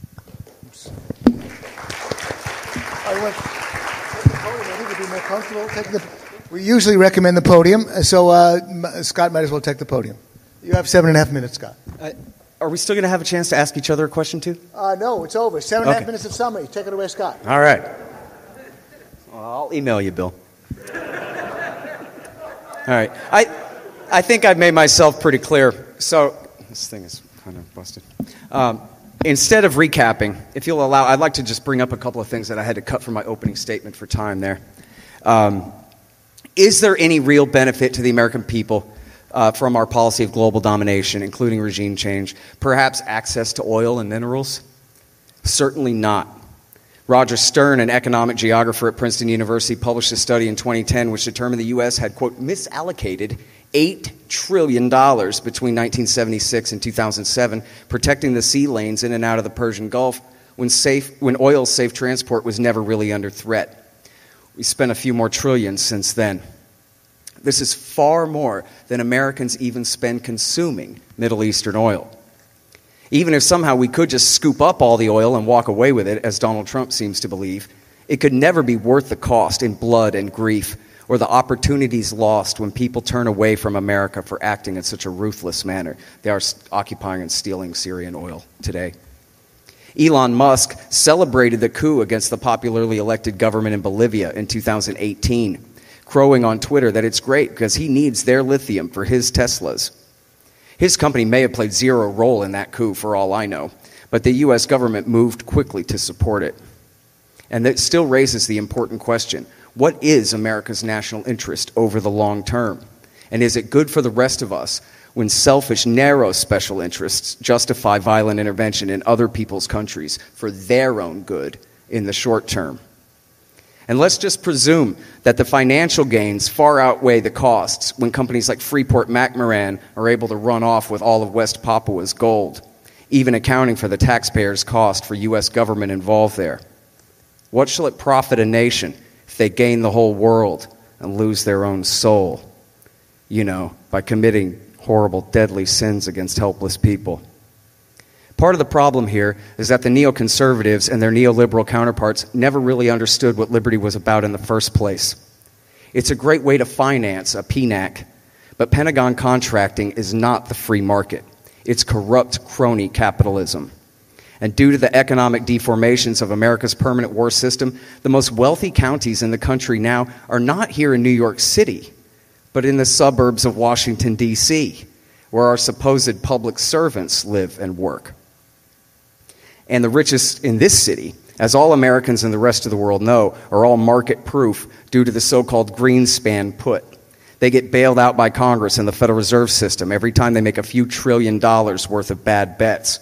I went, the podium, I think it'd be more comfortable taking the, we usually recommend the podium, so uh, Scott might as well take the podium. You have seven and a half minutes, Scott. Uh, are we still going to have a chance to ask each other a question, too? Uh, no, it's over. Seven and a half Okay. minutes of summary. Take it away, Scott. All right. Well, I'll email you, Bill. All right. I I think I've made myself pretty clear. So this thing is kind of busted. Um, instead of recapping, if you'll allow, I'd like to just bring up a couple of things that I had to cut from my opening statement for time there. Um, is there any real benefit to the American people uh, from our policy of global domination, including regime change? Perhaps access to oil and minerals? Certainly not. Roger Stern, an economic geographer at Princeton University, published a study in twenty ten which determined the U S had, quote, misallocated eight trillion dollars between nineteen seventy-six and two thousand seven, protecting the sea lanes in and out of the Persian Gulf when, safe, when oil's safe transport was never really under threat. We spent a few more trillions since then. This is far more than Americans even spend consuming Middle Eastern oil. Even if somehow we could just scoop up all the oil and walk away with it, as Donald Trump seems to believe, it could never be worth the cost in blood and grief or the opportunities lost when people turn away from America for acting in such a ruthless manner. They are occupying and stealing Syrian oil today. Elon Musk celebrated the coup against the popularly elected government in Bolivia in two thousand eighteen, crowing on Twitter that it's great because he needs their lithium for his Teslas. His company may have played zero role in that coup for all I know, but the U S government moved quickly to support it. And that still raises the important question, what is America's national interest over the long term? And is it good for the rest of us when selfish, narrow special interests justify violent intervention in other people's countries for their own good in the short term? And let's just presume that the financial gains far outweigh the costs when companies like Freeport-McMoRan are able to run off with all of West Papua's gold, even accounting for the taxpayers' cost for U S government involved there. What shall it profit a nation if they gain the whole world and lose their own soul? You know, by committing horrible, deadly sins against helpless people. Part of the problem here is that the neoconservatives and their neoliberal counterparts never really understood what liberty was about in the first place. It's a great way to finance a P NAC, but Pentagon contracting is not the free market. It's corrupt crony capitalism. And due to the economic deformations of America's permanent war system, the most wealthy counties in the country now are not here in New York City, but in the suburbs of Washington, D C, where our supposed public servants live and work. And the richest in this city, as all Americans and the rest of the world know, are all market-proof due to the so-called Greenspan put. They get bailed out by Congress and the Federal Reserve System every time they make a few trillion dollars worth of bad bets,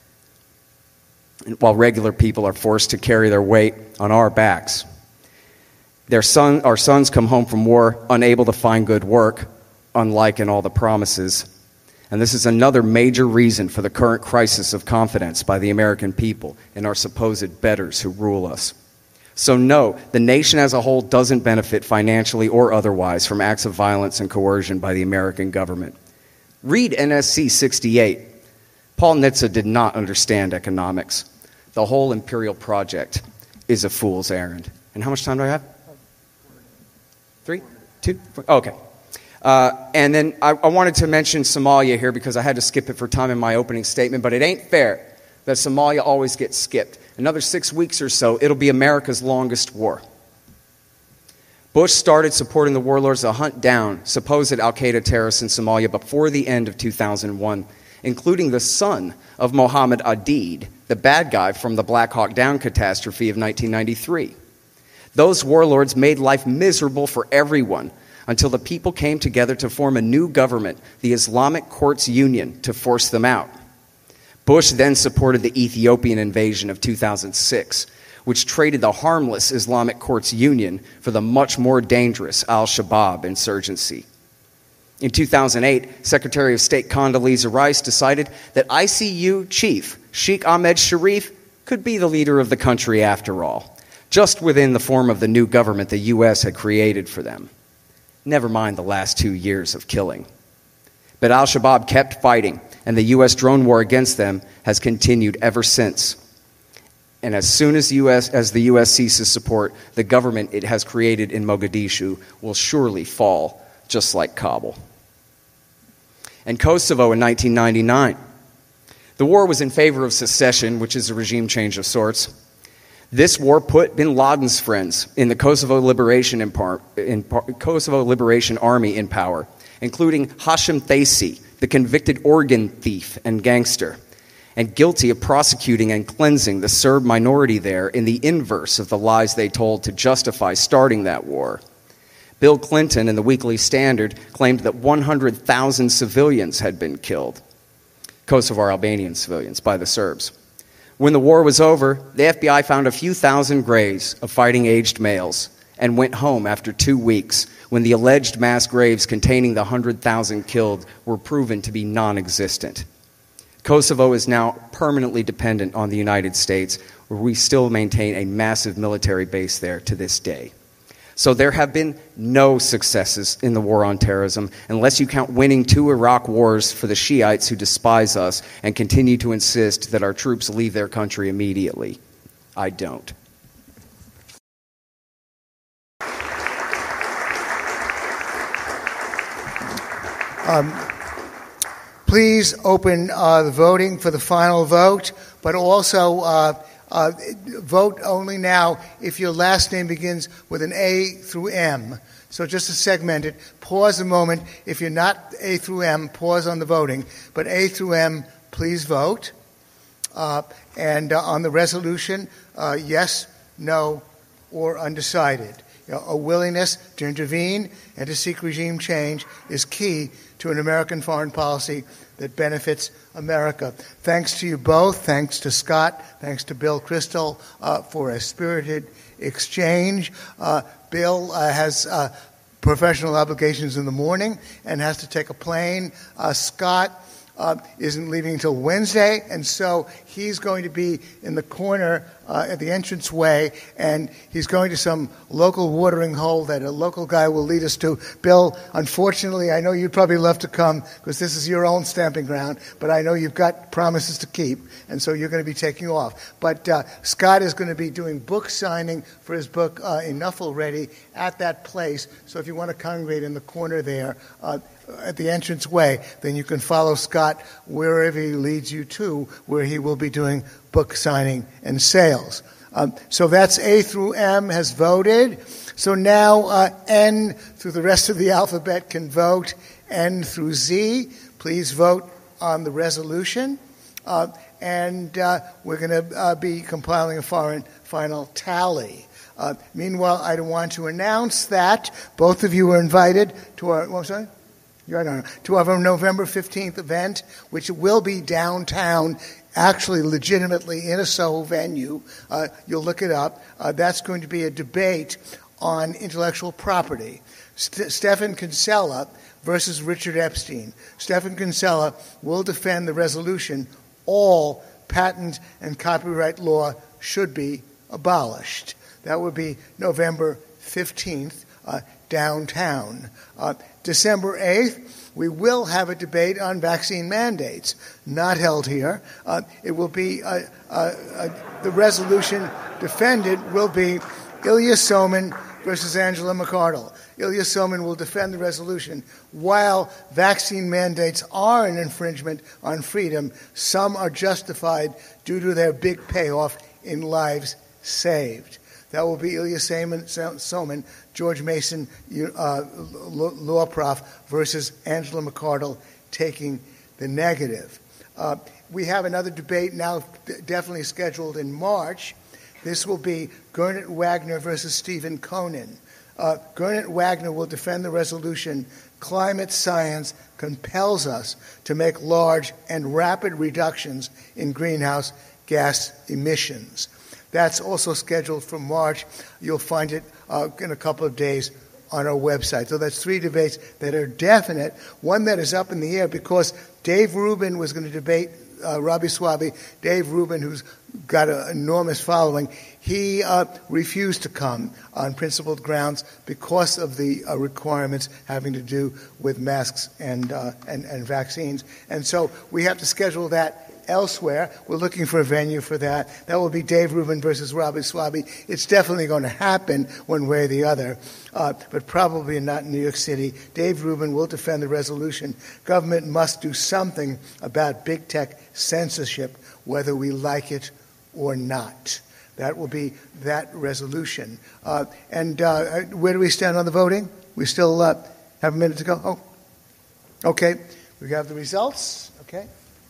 while regular people are forced to carry their weight on our backs. Their son, our sons come home from war unable to find good work, unlike in all the promises. And this is another major reason for the current crisis of confidence by the American people in our supposed betters who rule us. So no, the nation as a whole doesn't benefit financially or otherwise from acts of violence and coercion by the American government. Read N S C sixty-eight. Paul Nitze did not understand economics. The whole imperial project is a fool's errand. And how much time do I have? Three? Two? Four? Okay. Uh, and then I, I wanted to mention Somalia here because I had to skip it for time in my opening statement, but it ain't fair that Somalia always gets skipped. Another six weeks or so, it'll be America's longest war. Bush started supporting the warlords to hunt down supposed al-Qaeda terrorists in Somalia before the end of two thousand one, including the son of Mohammed Aidid, the bad guy from the Black Hawk Down catastrophe of nineteen ninety-three. Those warlords made life miserable for everyone until the people came together to form a new government, the Islamic Courts Union, to force them out. Bush then supported the Ethiopian invasion of two thousand six, which traded the harmless Islamic Courts Union for the much more dangerous al-Shabaab insurgency. In two thousand eight, Secretary of State Condoleezza Rice decided that I C U chief Sheikh Ahmed Sharif could be the leader of the country after all, just within the form of the new government the U S had created for them. Never mind the last two years of killing. But al-Shabaab kept fighting, and the U S drone war against them has continued ever since. And as soon as the U S, as the U S ceases support, the government it has created in Mogadishu will surely fall, just like Kabul. And Kosovo in nineteen ninety-nine. The war was in favor of secession, which is a regime change of sorts. This war put bin Laden's friends in the Kosovo Liberation, in par, in par, Kosovo Liberation Army in power, including Hashim Thaci, the convicted organ thief and gangster, and guilty of prosecuting and cleansing the Serb minority there in the inverse of the lies they told to justify starting that war. Bill Clinton in the Weekly Standard claimed that one hundred thousand civilians had been killed, Kosovar Albanian civilians, by the Serbs. When the war was over, the F B I found a few thousand graves of fighting-aged males and went home after two weeks when the alleged mass graves containing the one hundred thousand killed were proven to be non-existent. Kosovo is now permanently dependent on the United States, where we still maintain a massive military base there to this day. So there have been no successes in the war on terrorism, unless you count winning two Iraq wars for the Shiites who despise us and continue to insist that our troops leave their country immediately. I don't. Um, please open uh, the voting for the final vote. but also uh, uh, vote only now if your last name begins with an A through M. So just to segment it, pause a moment. If you're not A through M, pause on the voting. But A through M, please vote. Uh, and uh, on the resolution, uh, yes, no, or undecided. You know, a willingness to intervene and to seek regime change is key to an American foreign policy that benefits America. Thanks to you both. Thanks to Scott. Thanks to Bill Kristol uh, for a spirited exchange. Uh, Bill uh, has uh, professional obligations in the morning and has to take a plane. Uh, Scott uh, isn't leaving until Wednesday, and so he's going to be in the corner uh, at the entranceway, and he's going to some local watering hole that a local guy will lead us to. Bill, unfortunately, I know you'd probably love to come because this is your own stamping ground, but I know you've got promises to keep, and so you're going to be taking off. But uh, Scott is going to be doing book signing for his book, uh, Enough Already, at that place. So if you want to congregate in the corner there, uh, at the entranceway, then you can follow Scott wherever he leads you to, where he will be doing book signing and sales. Um, so that's A through M has voted. So now uh, N through the rest of the alphabet can vote. N through Z, please vote on the resolution. Uh, and uh, we're going to uh, be compiling a foreign final tally. Uh, meanwhile, I want to announce that both of you are invited to our, what was I? You don't know, to our November fifteenth event, which will be downtown, actually legitimately in a Soho venue. Uh, you'll look it up. Uh, that's going to be a debate on intellectual property. St- Stephan Kinsella versus Richard Epstein. Stephan Kinsella will defend the resolution all patent and copyright law should be abolished. That would be November fifteenth, uh, downtown. Uh, December eighth, we will have a debate on vaccine mandates, not held here. Uh, it will be, uh, uh, uh, the resolution defended will be Ilya Somin versus Angela McArdle. Ilya Somin will defend the resolution. While vaccine mandates are an infringement on freedom, some are justified due to their big payoff in lives saved. That will be Ilya Somin, George Mason, uh, law prof, versus Angela McArdle taking the negative. Uh, we have another debate now definitely scheduled in March. This will be Gernot Wagner versus Stephen Conan. Uh, Gernot Wagner will defend the resolution, climate science compels us to make large and rapid reductions in greenhouse gas emissions. That's also scheduled for March. You'll find it uh, in a couple of days on our website. So that's three debates that are definite. One that is up in the air because Dave Rubin was going to debate uh, Rabi Swabi. Dave Rubin, who's got an enormous following, he uh, refused to come on principled grounds because of the uh, requirements having to do with masks and, uh, and, and vaccines. And so we have to schedule that elsewhere. We're looking for a venue for that. That will be Dave Rubin versus Rabi Swabi. It's definitely going to happen one way or the other, uh, but probably not in New York City. Dave Rubin will defend the resolution. Government must do something about big tech censorship, whether we like it or not. That will be that resolution. Uh, and uh, where do we stand on the voting? We still uh, have a minute to go? Oh, okay. We have the results. Okay.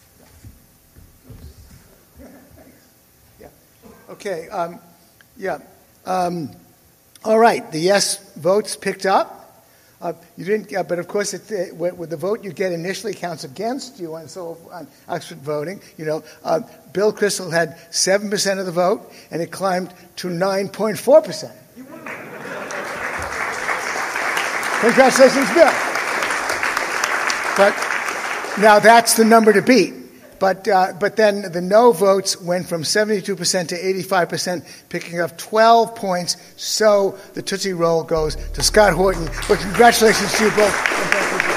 Okay, um, yeah. Um, all right, the yes votes picked up. Uh, you didn't, uh, but of course, it, uh, with the vote you get initially counts against you, and so on Oxford voting, you know, uh, Bill Kristol had seven percent of the vote, and it climbed to nine point four percent. Congratulations, Bill. But now that's the number to beat. But uh, but then the no votes went from seventy-two percent to eighty-five percent, picking up twelve points. So the Tootsie Roll goes to Scott Horton. But congratulations to you both.